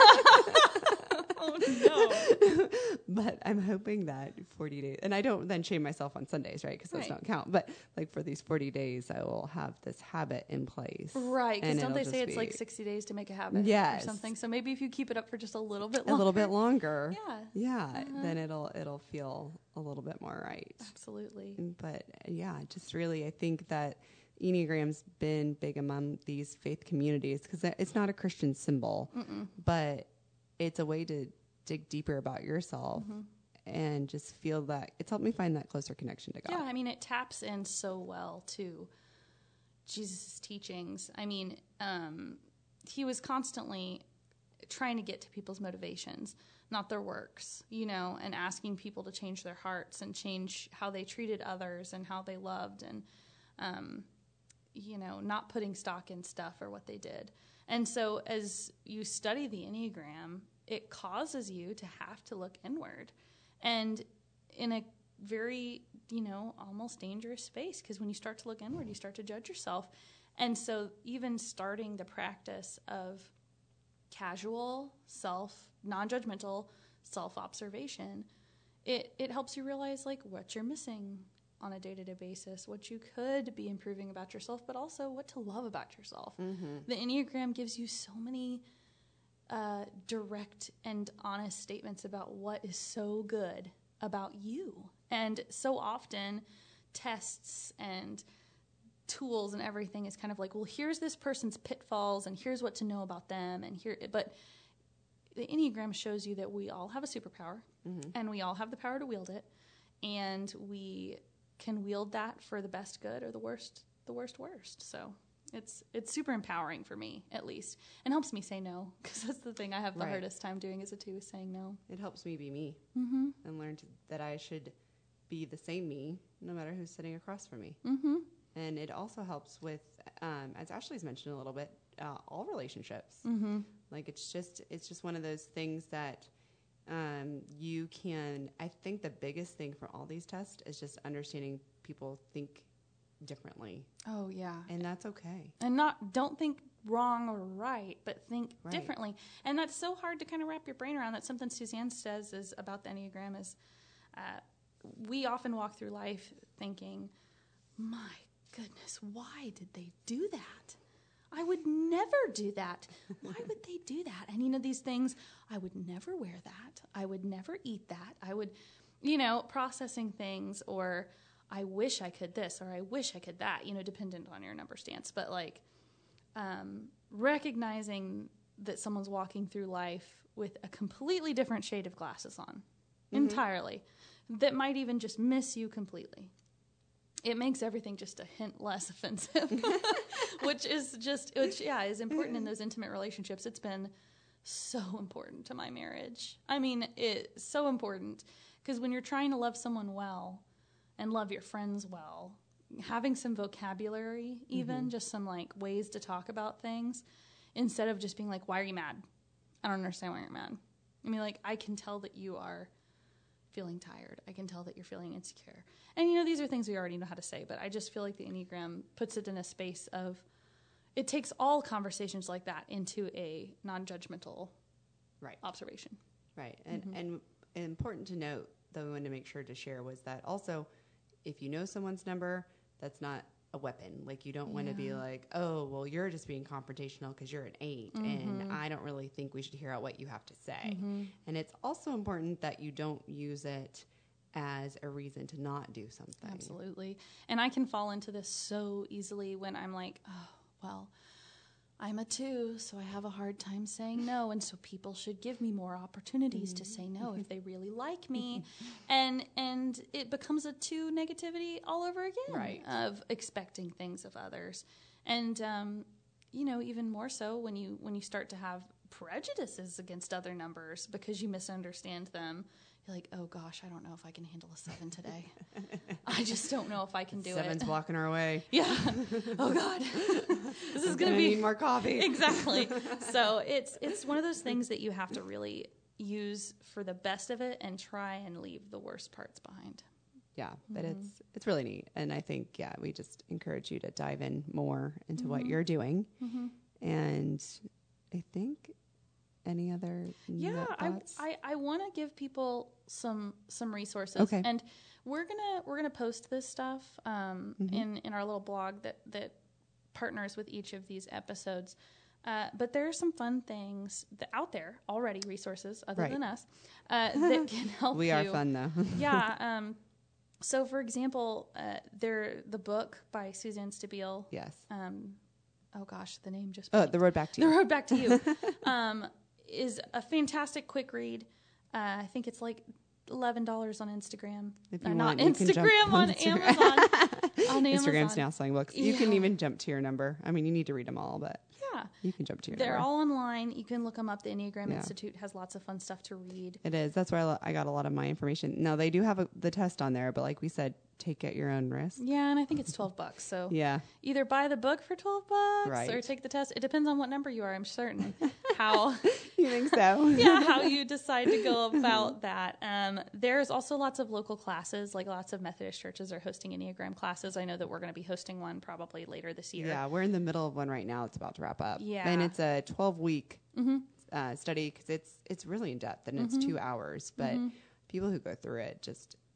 Oh, no. But I'm hoping that forty days, and I don't then shame myself on Sundays, right? Because those Right. don't count. But like for these forty days, I will have this habit in place. Right, because And don't they it'll say just it's like be sixty days to make a habit Yes. or something? So maybe if you keep it up for just a little bit a longer. little bit longer. Yeah, Yeah, Uh-huh. then it'll it'll feel a little bit more right. absolutely. But yeah, just really, I think that Enneagram's been big among these faith communities because it's not a Christian symbol, Mm-mm. but it's a way to dig deeper about yourself Mhm. and just feel that it's helped me find that closer connection to God. Yeah, I mean, it taps in so well to Jesus' teachings. I mean, um, he was constantly trying to get to people's motivations, not their works, you know, and asking people to change their hearts and change how they treated others and how they loved and, um, you know, not putting stock in stuff or what they did. And so as you study the Enneagram, it causes you to have to look inward. And in a very, you know, almost dangerous space, because when you start to look inward, you start to judge yourself. And so even starting the practice of casual, self, non-judgmental self-observation, it, it helps you realize, like, what you're missing on a day-to-day basis, what you could be improving about yourself, but also what to love about yourself. Mm-hmm. The Enneagram gives you so many uh, direct and honest statements about what is so good about you. And so often tests and tools and everything is kind of like, well, here's this person's pitfalls and here's what to know about them. And here, but the Enneagram shows you that we all have a superpower mm-hmm. and we all have the power to wield it. And we can wield that for the best good or the worst, the worst, worst. So it's, it's super empowering for me, at least, and helps me say no. Cause that's the thing I have the right. hardest time doing as a two is saying no. It helps me be me mm-hmm. and learn to, that I should be the same me, no matter who's sitting across from me. Mm-hmm. And it also helps with, um, as Ashley's mentioned a little bit, uh, all relationships. Mm-hmm. Like it's just, it's just one of those things that um, you can. I think the biggest thing for all these tests is just understanding people think differently. Oh yeah, and that's okay. And not don't think wrong or right, but think right. differently. And that's so hard to kind of wrap your brain around. That's something Suzanne says is about the Enneagram is uh, we often walk through life thinking, my goodness, why did they do that? I would never do that. Why would they do that? And, you know, these things, I would never wear that. I would never eat that. I would, you know, processing things, or I wish I could this, or I wish I could that, you know, dependent on your number stance. But, like, um, recognizing that someone's walking through life with a completely different shade of glasses on, mm-hmm. entirely, that might even just miss you completely. It makes everything just a hint less offensive, which is just, which, yeah, is important in those intimate relationships. It's been so important to my marriage. I mean, it's so important because when you're trying to love someone well and love your friends well, having some vocabulary, even mm-hmm. just some like ways to talk about things, instead of just being like, why are you mad? I don't understand why you're mad. I mean, like, I can tell that you are feeling tired. I can tell that you're feeling insecure. And, you know, these are things we already know how to say, but I just feel like the Enneagram puts it in a space of, it takes all conversations like that into a non-judgmental right. observation. Right. And, mm-hmm. and important to note, that we wanted to make sure to share, was that also, if you know someone's number, that's not a weapon. Like, you don't want to yeah. be like, oh, well, you're just being confrontational because you're an eight, mm-hmm. and I don't really think we should hear out what you have to say. Mm-hmm. And it's also important that you don't use it as a reason to not do something. Absolutely. And I can fall into this so easily when I'm like, oh, well, I'm a two, so I have a hard time saying no, and so people should give me more opportunities mm-hmm. to say no if they really like me. and and it becomes a two negativity all over again right. of expecting things of others. And um, you know, even more so when you when you start to have prejudices against other numbers because you misunderstand them. You're like, oh gosh, I don't know if I can handle a seven today. I just don't know if I can do Seven's it. Seven's blocking our way. Yeah. Oh God. This is going to be need more coffee. Exactly. So it's it's one of those things that you have to really use for the best of it and try and leave the worst parts behind. Yeah, but mm-hmm. it's it's really neat, and I think yeah, we just encourage you to dive in more into mm-hmm. what you're doing, mm-hmm. and I think. Any other yeah thoughts? I, I, I want to give people some some resources okay. and we're gonna we're gonna post this stuff um, mm-hmm. in in our little blog that that partners with each of these episodes, uh, but there are some fun things that out there already, resources other right. than us uh, that can help we you. are fun though. yeah um, so for example uh, there the book by Suzanne Stabile, yes um, oh gosh the name just oh The Road Back to You The Road Back to You um is a fantastic quick read. Uh, I think it's like eleven dollars on Instagram. If you uh, want, not you Instagram, can on Instagram. Amazon. on Instagram's Amazon. now selling books. You yeah. can even jump to your number. I mean, you need to read them all, but yeah, you can jump to your They're number. all online. You can look them up. The Enneagram Yeah. Institute has lots of fun stuff to read. It is. That's where I, lo- I got a lot of my information. Now, they do have a, the test on there, but like we said, take at your own risk. Yeah, and I think it's twelve bucks. So yeah. either buy the book for twelve bucks right. or take the test. It depends on what number you are, I'm certain. How you think so? yeah, how you decide to go about that. Um, there's also lots of local classes, like lots of Methodist churches are hosting Enneagram classes. I know that we're going to be hosting one probably later this year. Yeah, we're in the middle of one right now. It's about to wrap up. Yeah. And it's a twelve-week mm-hmm. uh, study because it's, it's really in-depth, and mm-hmm. it's two hours. But mm-hmm. people who go through it just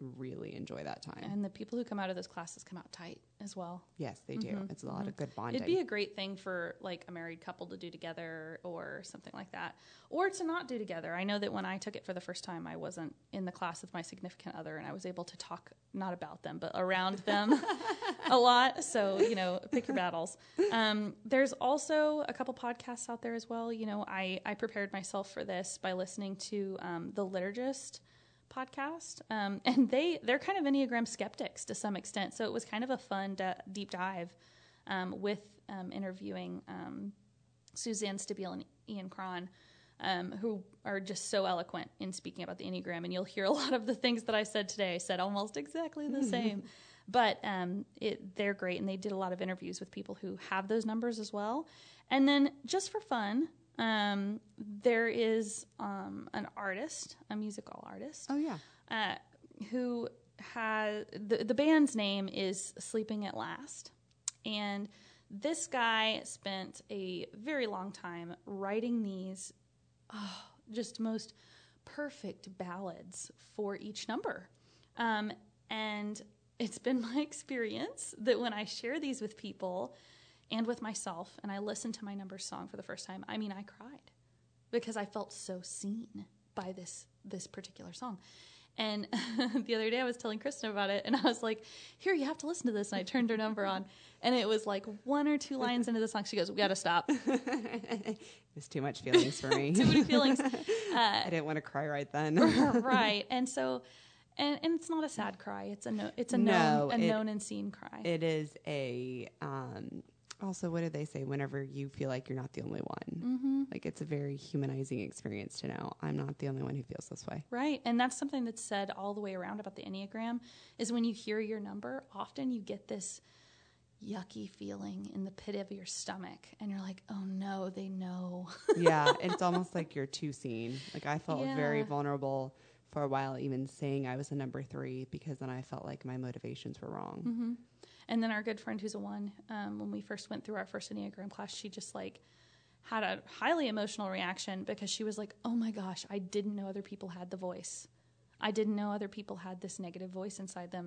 really enjoy that time. And the people who come out of those classes come out tight as well. Yes, they do. Mm-hmm. It's a lot mm-hmm. of good bonding. It'd be a great thing for like a married couple to do together or something like that, or to not do together. I know that when I took it for the first time, I wasn't in the class with my significant other, and I was able to talk not about them, but around them a lot. So, you know, pick your battles. Um, there's also a couple podcasts out there as well. You know, I, I prepared myself for this by listening to um, The Liturgist podcast, um, and they they're kind of Enneagram skeptics to some extent, so it was kind of a fun d- deep dive um, with um, interviewing um, Suzanne Stabile and Ian Cron, um, who are just so eloquent in speaking about the Enneagram, and you'll hear a lot of the things that I said today I said almost exactly the same, but um, it, they're great, and they did a lot of interviews with people who have those numbers as well. And then just for fun, Um, there is um, an artist, a musical artist. Oh, yeah. Uh, who has, the, the band's name is Sleeping at Last. And this guy spent a very long time writing these oh, just most perfect ballads for each number. Um, and it's been my experience that when I share these with people and with myself, and I listened to my numbers song for the first time, I mean, I cried because I felt so seen by this this particular song. And the other day I was telling Kristen about it, and I was like, here, you have to listen to this. And I turned her number on, and it was like one or two lines into the song. She goes, we got to stop. It was too much feelings for me. Too many feelings. Uh, I didn't want to cry right then. Right. And so, and, and it's not a sad cry. It's a, no, it's a no, known, a it, known and seen cry. It is a, um, also, what do they say? Whenever you feel like you're not the only one. Mm-hmm. Like, it's a very humanizing experience to know I'm not the only one who feels this way. Right. And that's something that's said all the way around about the Enneagram is when you hear your number, often you get this yucky feeling in the pit of your stomach. And you're like, oh, no, they know. Yeah. It's almost like you're too seen. Like, I felt Yeah. very vulnerable for a while, even saying I was a number three, because then I felt like my motivations were wrong. Mm-hmm. And then our good friend who's a one, um, when we first went through our first Enneagram class, she just like had a highly emotional reaction because she was like, oh my gosh, I didn't know other people had the voice. I didn't know other people had this negative voice inside them.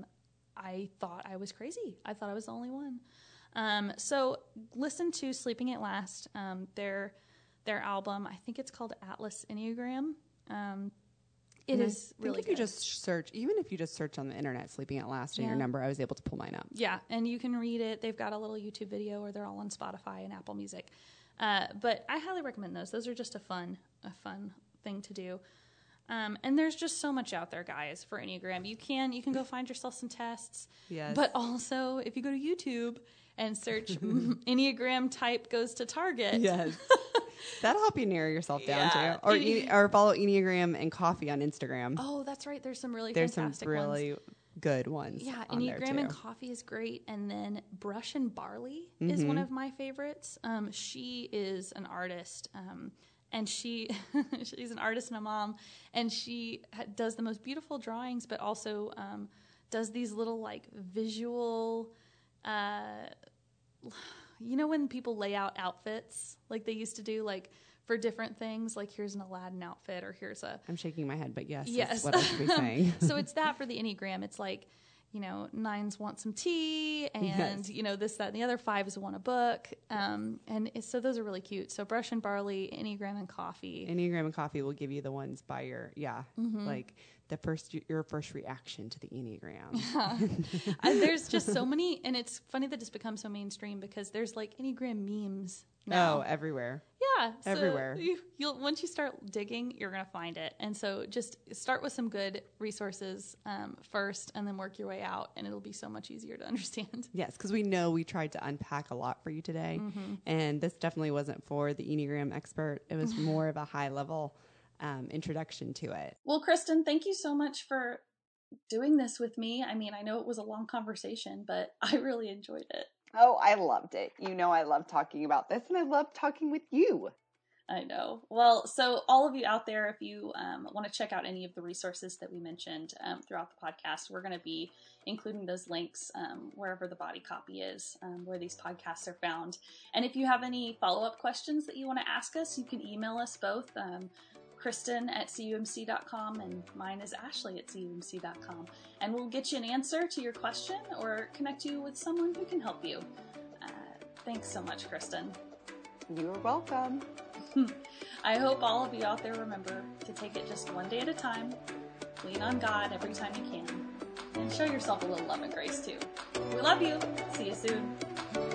I thought I was crazy. I thought I was the only one. Um, so listen to Sleeping at Last, um, their, their album. I think it's called Atlas Enneagram. Um, It and is I really think if good. you just search, even if you just search on the internet, Sleeping at Last, and Yeah. your number, I was able to pull mine up. Yeah, and you can read it. They've got a little YouTube video, or they're all on Spotify and Apple Music. Uh, but I highly recommend those. Those are just a fun, a fun thing to do. Um, and there's just so much out there, guys, for Enneagram. You can you can go find yourself some tests. Yes. But also, if you go to YouTube and search Enneagram type goes to Target. Yes. That'll help you narrow yourself down Yeah. too. Or e- or follow Enneagram and Coffee on Instagram. Oh, that's right. There's some really There's some fantastic really ones. good ones. Yeah, on there Enneagram and too. Coffee is great. And then Brush and Barley is one of my favorites. Um, she is an artist. Um, and she she's an artist and a mom. And she ha- does the most beautiful drawings, but also um, does these little like visual... Uh, you know when people lay out outfits like they used to do, like for different things, like here's an Aladdin outfit or here's a... I'm shaking my head, but yes, Yes. that's what I should be saying. So it's that for the Enneagram. It's like, you know, nines want some tea and, Yes. you know, this, that, and the other. Fives want a book. Um, and it's, so those are really cute. So Brush and Barley, Enneagram and Coffee. Enneagram and Coffee will give you the ones by your, yeah, Mm-hmm. like the first, your first reaction to the Enneagram. And there's just so many, and it's funny that it's become so mainstream because there's like Enneagram memes now. Oh, everywhere. Yeah, so Everywhere. You, you'll once you start digging, you're gonna find it, and so just start with some good resources um, first, and then work your way out, and it'll be so much easier to understand. Yes, because we know we tried to unpack a lot for you today, Mm-hmm. and this definitely wasn't for the Enneagram expert. It was more of a high level um, introduction to it. Well, Kristen, thank you so much for doing this with me. I mean, I know it was a long conversation, but I really enjoyed it. Oh, I loved it. You know, I love talking about this, and I love talking with you. I know. Well, so all of you out there, if you um, want to check out any of the resources that we mentioned um, throughout the podcast, we're going to be including those links um, wherever the body copy is, um, where these podcasts are found. And if you have any follow-up questions that you want to ask us, you can email us both. Um, Kristen at C U M C dot com, and mine is Ashley at C U M C dot com. And we'll get you an answer to your question or connect you with someone who can help you. Uh, thanks so much, Kristen. You're welcome. I hope all of you out there remember to take it just one day at a time, lean on God every time you can, and show yourself a little love and grace too. We love you. See you soon.